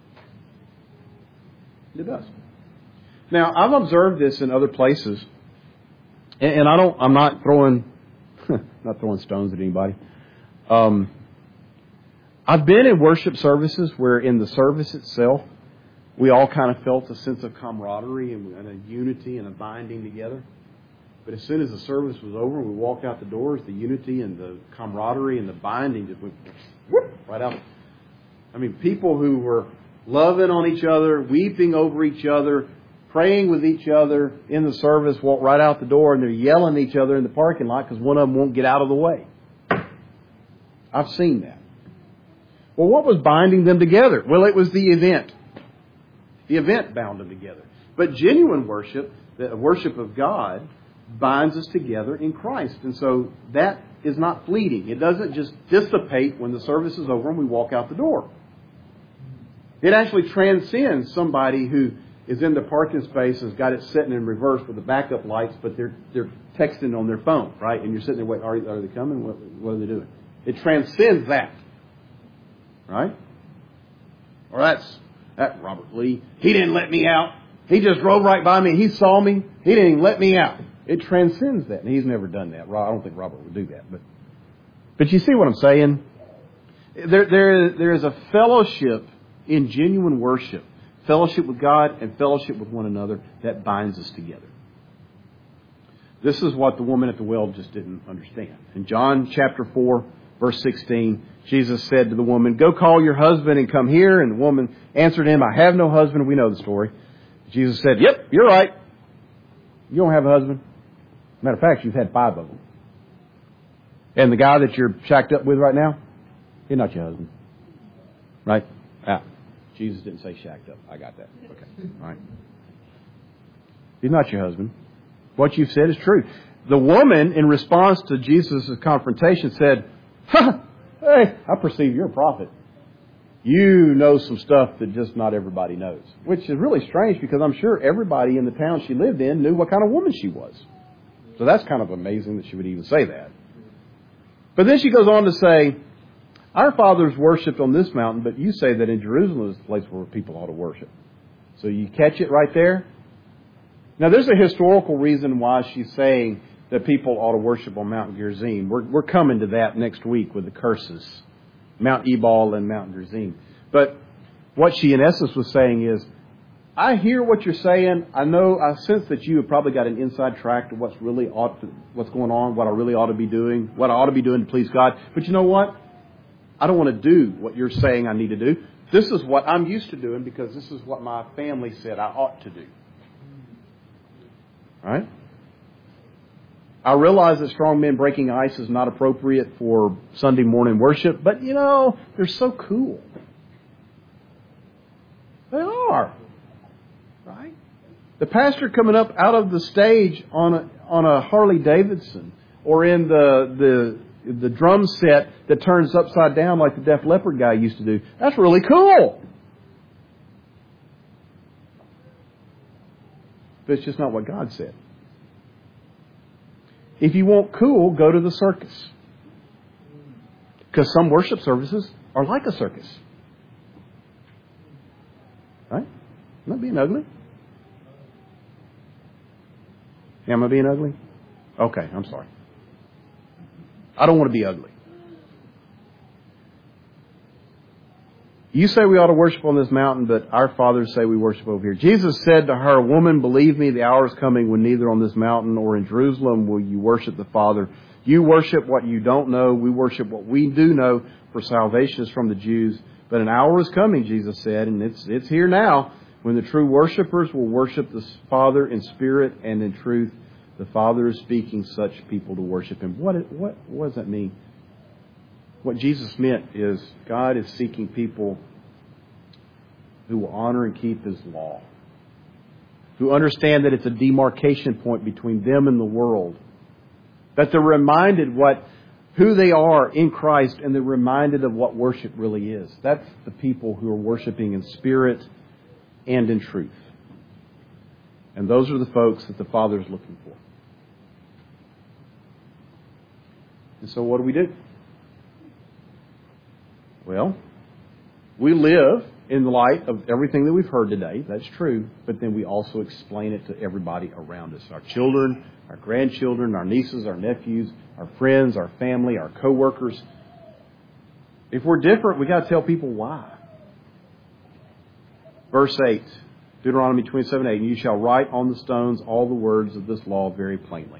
It does. Now, I've observed this in other places, and, and I don't. I'm not throwing, not throwing stones at anybody. Um, I've been in worship services where, in the service itself, we all kind of felt a sense of camaraderie and, and a unity and a binding together. But as soon as the service was over and we walked out the doors, the unity and the camaraderie and the binding just went whoop, right out. I mean, people who were loving on each other, weeping over each other, praying with each other in the service, walk right out the door, and they're yelling at each other in the parking lot because one of them won't get out of the way. I've seen that. Well, what was binding them together? Well, it was the event. The event bound them together. But genuine worship, the worship of God, binds us together in Christ. And so that is not fleeting. It doesn't just dissipate when the service is over and we walk out the door. It actually transcends somebody who is in the parking space, has got it sitting in reverse with the backup lights, but they're they're texting on their phone, right? And you're sitting there waiting, are, are they coming? What, what are they doing? It transcends that, right? Or that's that Robert Lee. He didn't let me out. He just drove right by me. He saw me. He didn't even let me out. It transcends that. And he's never done that. I don't think Robert would do that. But but you see what I'm saying? There, there, there is a fellowship in genuine worship. Fellowship with God and fellowship with one another that binds us together. This is what the woman at the well just didn't understand. In John chapter four, verse sixteen, Jesus said to the woman, "Go call your husband and come here." And the woman answered him, "I have no husband." We know the story. Jesus said, "Yep, you're right. You don't have a husband. Matter of fact, you've had five of them. And the guy that you're shacked up with right now, he's not your husband." Right? Ah, Jesus didn't say shacked up. I got that. Okay. All right. He's not your husband. What you've said is true. The woman, in response to Jesus' confrontation, said, "Ha, hey, I perceive you're a prophet. You know some stuff that just not everybody knows." Which is really strange because I'm sure everybody in the town she lived in knew what kind of woman she was. So that's kind of amazing that she would even say that. But then she goes on to say, "Our fathers worshipped on this mountain, but you say that in Jerusalem is the place where people ought to worship." So you catch it right there? Now there's a historical reason why she's saying that people ought to worship on Mount Gerizim. We're, we're coming to that next week with the curses. Mount Ebal and Mount Gerizim. But what she in essence was saying is, I hear what you're saying. I know, I sense that you have probably got an inside track to what's really ought to, what's going on, what I really ought to be doing, what I ought to be doing to please God. But you know what? I don't want to do what you're saying I need to do. This is what I'm used to doing because this is what my family said I ought to do. Right? I realize that strong men breaking ice is not appropriate for Sunday morning worship, but you know, they're so cool. They are. Right? The pastor coming up out of the stage on a, on a Harley Davidson or in the, the, the drum set that turns upside down like the Def Leppard guy used to do. That's really cool. But it's just not what God said. If you want cool, go to the circus. Because some worship services are like a circus. Right? Am I being ugly? Am I being ugly? Okay, I'm sorry. I don't want to be ugly. You say we ought to worship on this mountain, but our fathers say we worship over here. Jesus said to her, "Woman, believe me, the hour is coming when neither on this mountain nor in Jerusalem will you worship the Father. You worship what you don't know. We worship what we do know, for salvation is from the Jews. But an hour is coming," Jesus said, and it's it's here now, "when the true worshipers will worship the Father in spirit and in truth. The Father is speaking such people to worship Him." What what what does that mean? What Jesus meant is God is seeking people who will honor and keep His law, who understand that it's a demarcation point between them and the world, that they're reminded what who they are in Christ, and they're reminded of what worship really is. That's the people who are worshiping in spirit and in truth. And those are the folks that the Father is looking for. And so what do we do? Well, we live in the light of everything that we've heard today. That's true. But then we also explain it to everybody around us. Our children, our grandchildren, our nieces, our nephews, our friends, our family, our co-workers. If we're different, we got to tell people why. Verse eight, Deuteronomy twenty-seven eight, "And you shall write on the stones all the words of this law very plainly."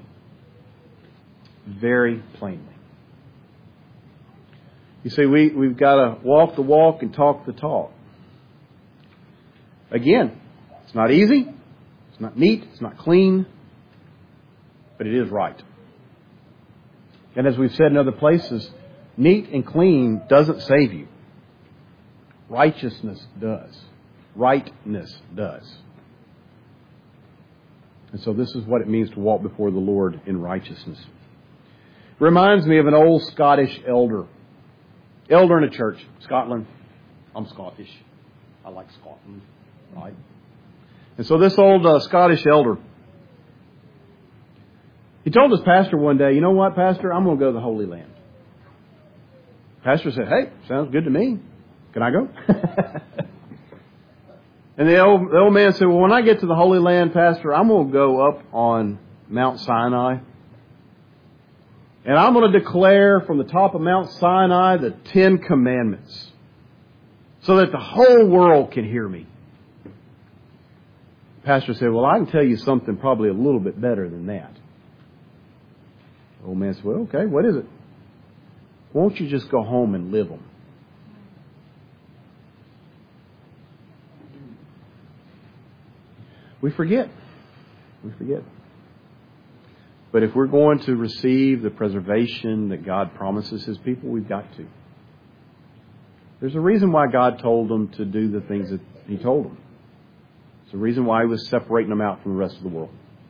Very plainly. You see, we, we've got to walk the walk and talk the talk. Again, it's not easy. It's not neat. It's not clean. But it is right. And as we've said in other places, neat and clean doesn't save you. Righteousness does. Rightness does. And so this is what it means to walk before the Lord in righteousness. Reminds me of an old Scottish elder. Elder in a church, Scotland. I'm Scottish. I like Scotland, right? And so this old uh, Scottish elder, he told his pastor one day, you know what, Pastor, I'm going to go to the Holy Land. Pastor said, hey, sounds good to me. Can I go? And the old, the old man said, well, when I get to the Holy Land, Pastor, I'm going to go up on Mount Sinai. And I'm going to declare from the top of Mount Sinai the Ten Commandments so that the whole world can hear me. The pastor said, well, I can tell you something probably a little bit better than that. The old man said, well, okay, what is it? Won't you just go home and live them? We forget. We forget. But if we're going to receive the preservation that God promises His people, we've got to. There's a reason why God told them to do the things that He told them. There's a reason why He was separating them out from the rest of the world.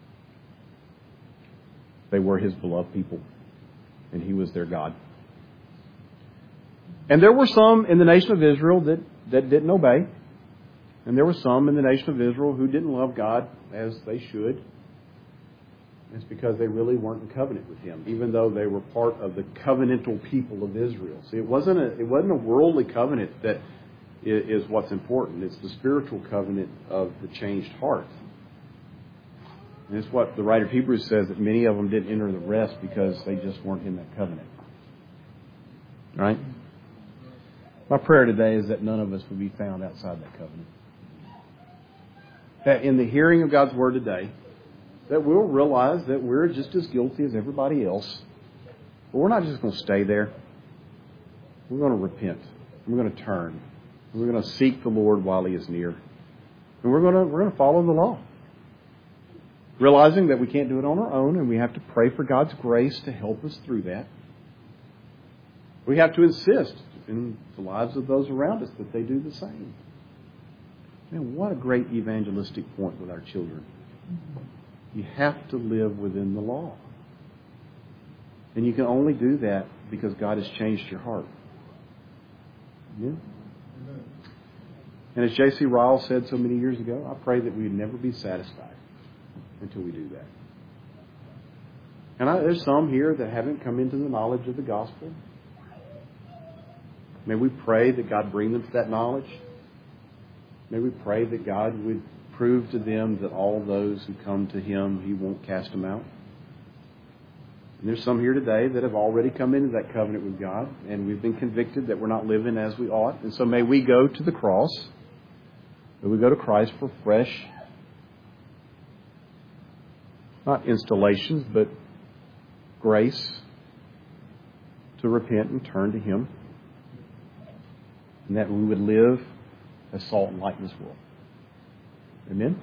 They were His beloved people, and He was their God. And there were some in the nation of Israel that, that didn't obey. And there were some in the nation of Israel who didn't love God as they should. It's because they really weren't in covenant with Him, even though they were part of the covenantal people of Israel. See, it wasn't a, it wasn't a worldly covenant that is what's important. It's the spiritual covenant of the changed heart. And it's what the writer of Hebrews says, that many of them didn't enter the rest because they just weren't in that covenant. Right? My prayer today is that none of us will be found outside that covenant. That in the hearing of God's Word today, that we'll realize that we're just as guilty as everybody else. But we're not just going to stay there. We're going to repent. We're going to turn. We're going to seek the Lord while He is near. And we're going to, we're going to follow the law. Realizing that we can't do it on our own, and we have to pray for God's grace to help us through that. We have to insist in the lives of those around us that they do the same. Man, what a great evangelistic point with our children. You have to live within the law. And you can only do that because God has changed your heart. Yeah? And as J C Ryle said so many years ago, I pray that we would never be satisfied until we do that. And I, there's some here that haven't come into the knowledge of the gospel. May we pray that God bring them to that knowledge. May we pray that God would prove to them that all those who come to Him, He won't cast them out. And there's some here today that have already come into that covenant with God, and we've been convicted that we're not living as we ought. And so may we go to the cross. May we go to Christ for fresh, not installations, but grace to repent and turn to Him. And that we would live as salt and light in this world. Amen?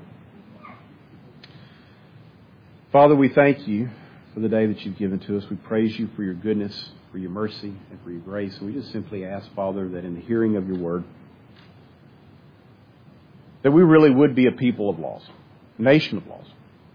Father, we thank You for the day that You've given to us. We praise You for Your goodness, for Your mercy, and for Your grace. And we just simply ask, Father, that in the hearing of Your word, that we really would be a people of laws, a nation of laws.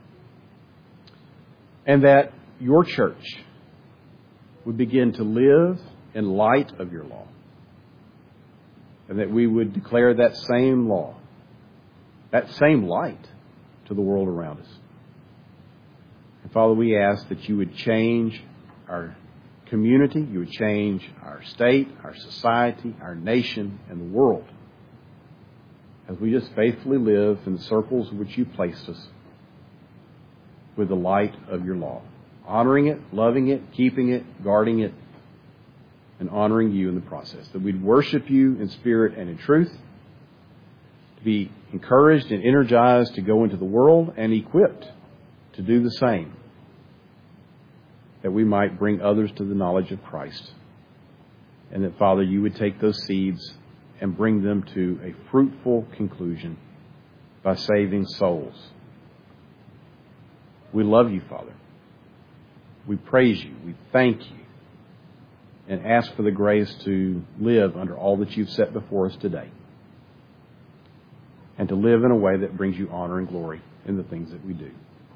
And that Your church would begin to live in light of Your law. And that we would declare that same law, that same light to the world around us. And Father, we ask that You would change our community, You would change our state, our society, our nation, and the world as we just faithfully live in the circles in which You placed us with the light of Your law. Honoring it, loving it, keeping it, guarding it, and honoring You in the process. That we'd worship You in spirit and in truth. To be encouraged and energized to go into the world and equipped to do the same. That we might bring others to the knowledge of Christ. And that, Father, You would take those seeds and bring them to a fruitful conclusion by saving souls. We love You, Father. We praise You. We thank You. And ask for the grace to live under all that You've set before us today. And to live in a way that brings You honor and glory in the things that we do.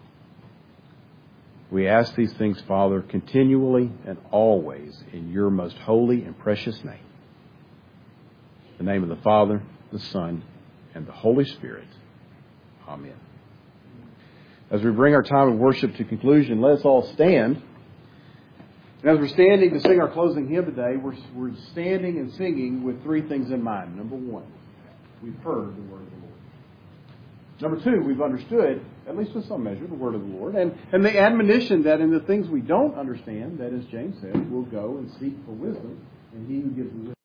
We ask these things, Father, continually and always in Your most holy and precious name. In the name of the Father, the Son, and the Holy Spirit. Amen. As we bring our time of worship to conclusion, let us all stand. And as we're standing to sing our closing hymn today, we're, we're standing and singing with three things in mind. Number one, we've heard the word of the Lord. Number two, we've understood, at least to some measure, the word of the Lord. And, and the admonition that in the things we don't understand, that as James said, we'll go and seek for wisdom, and he who gives the wisdom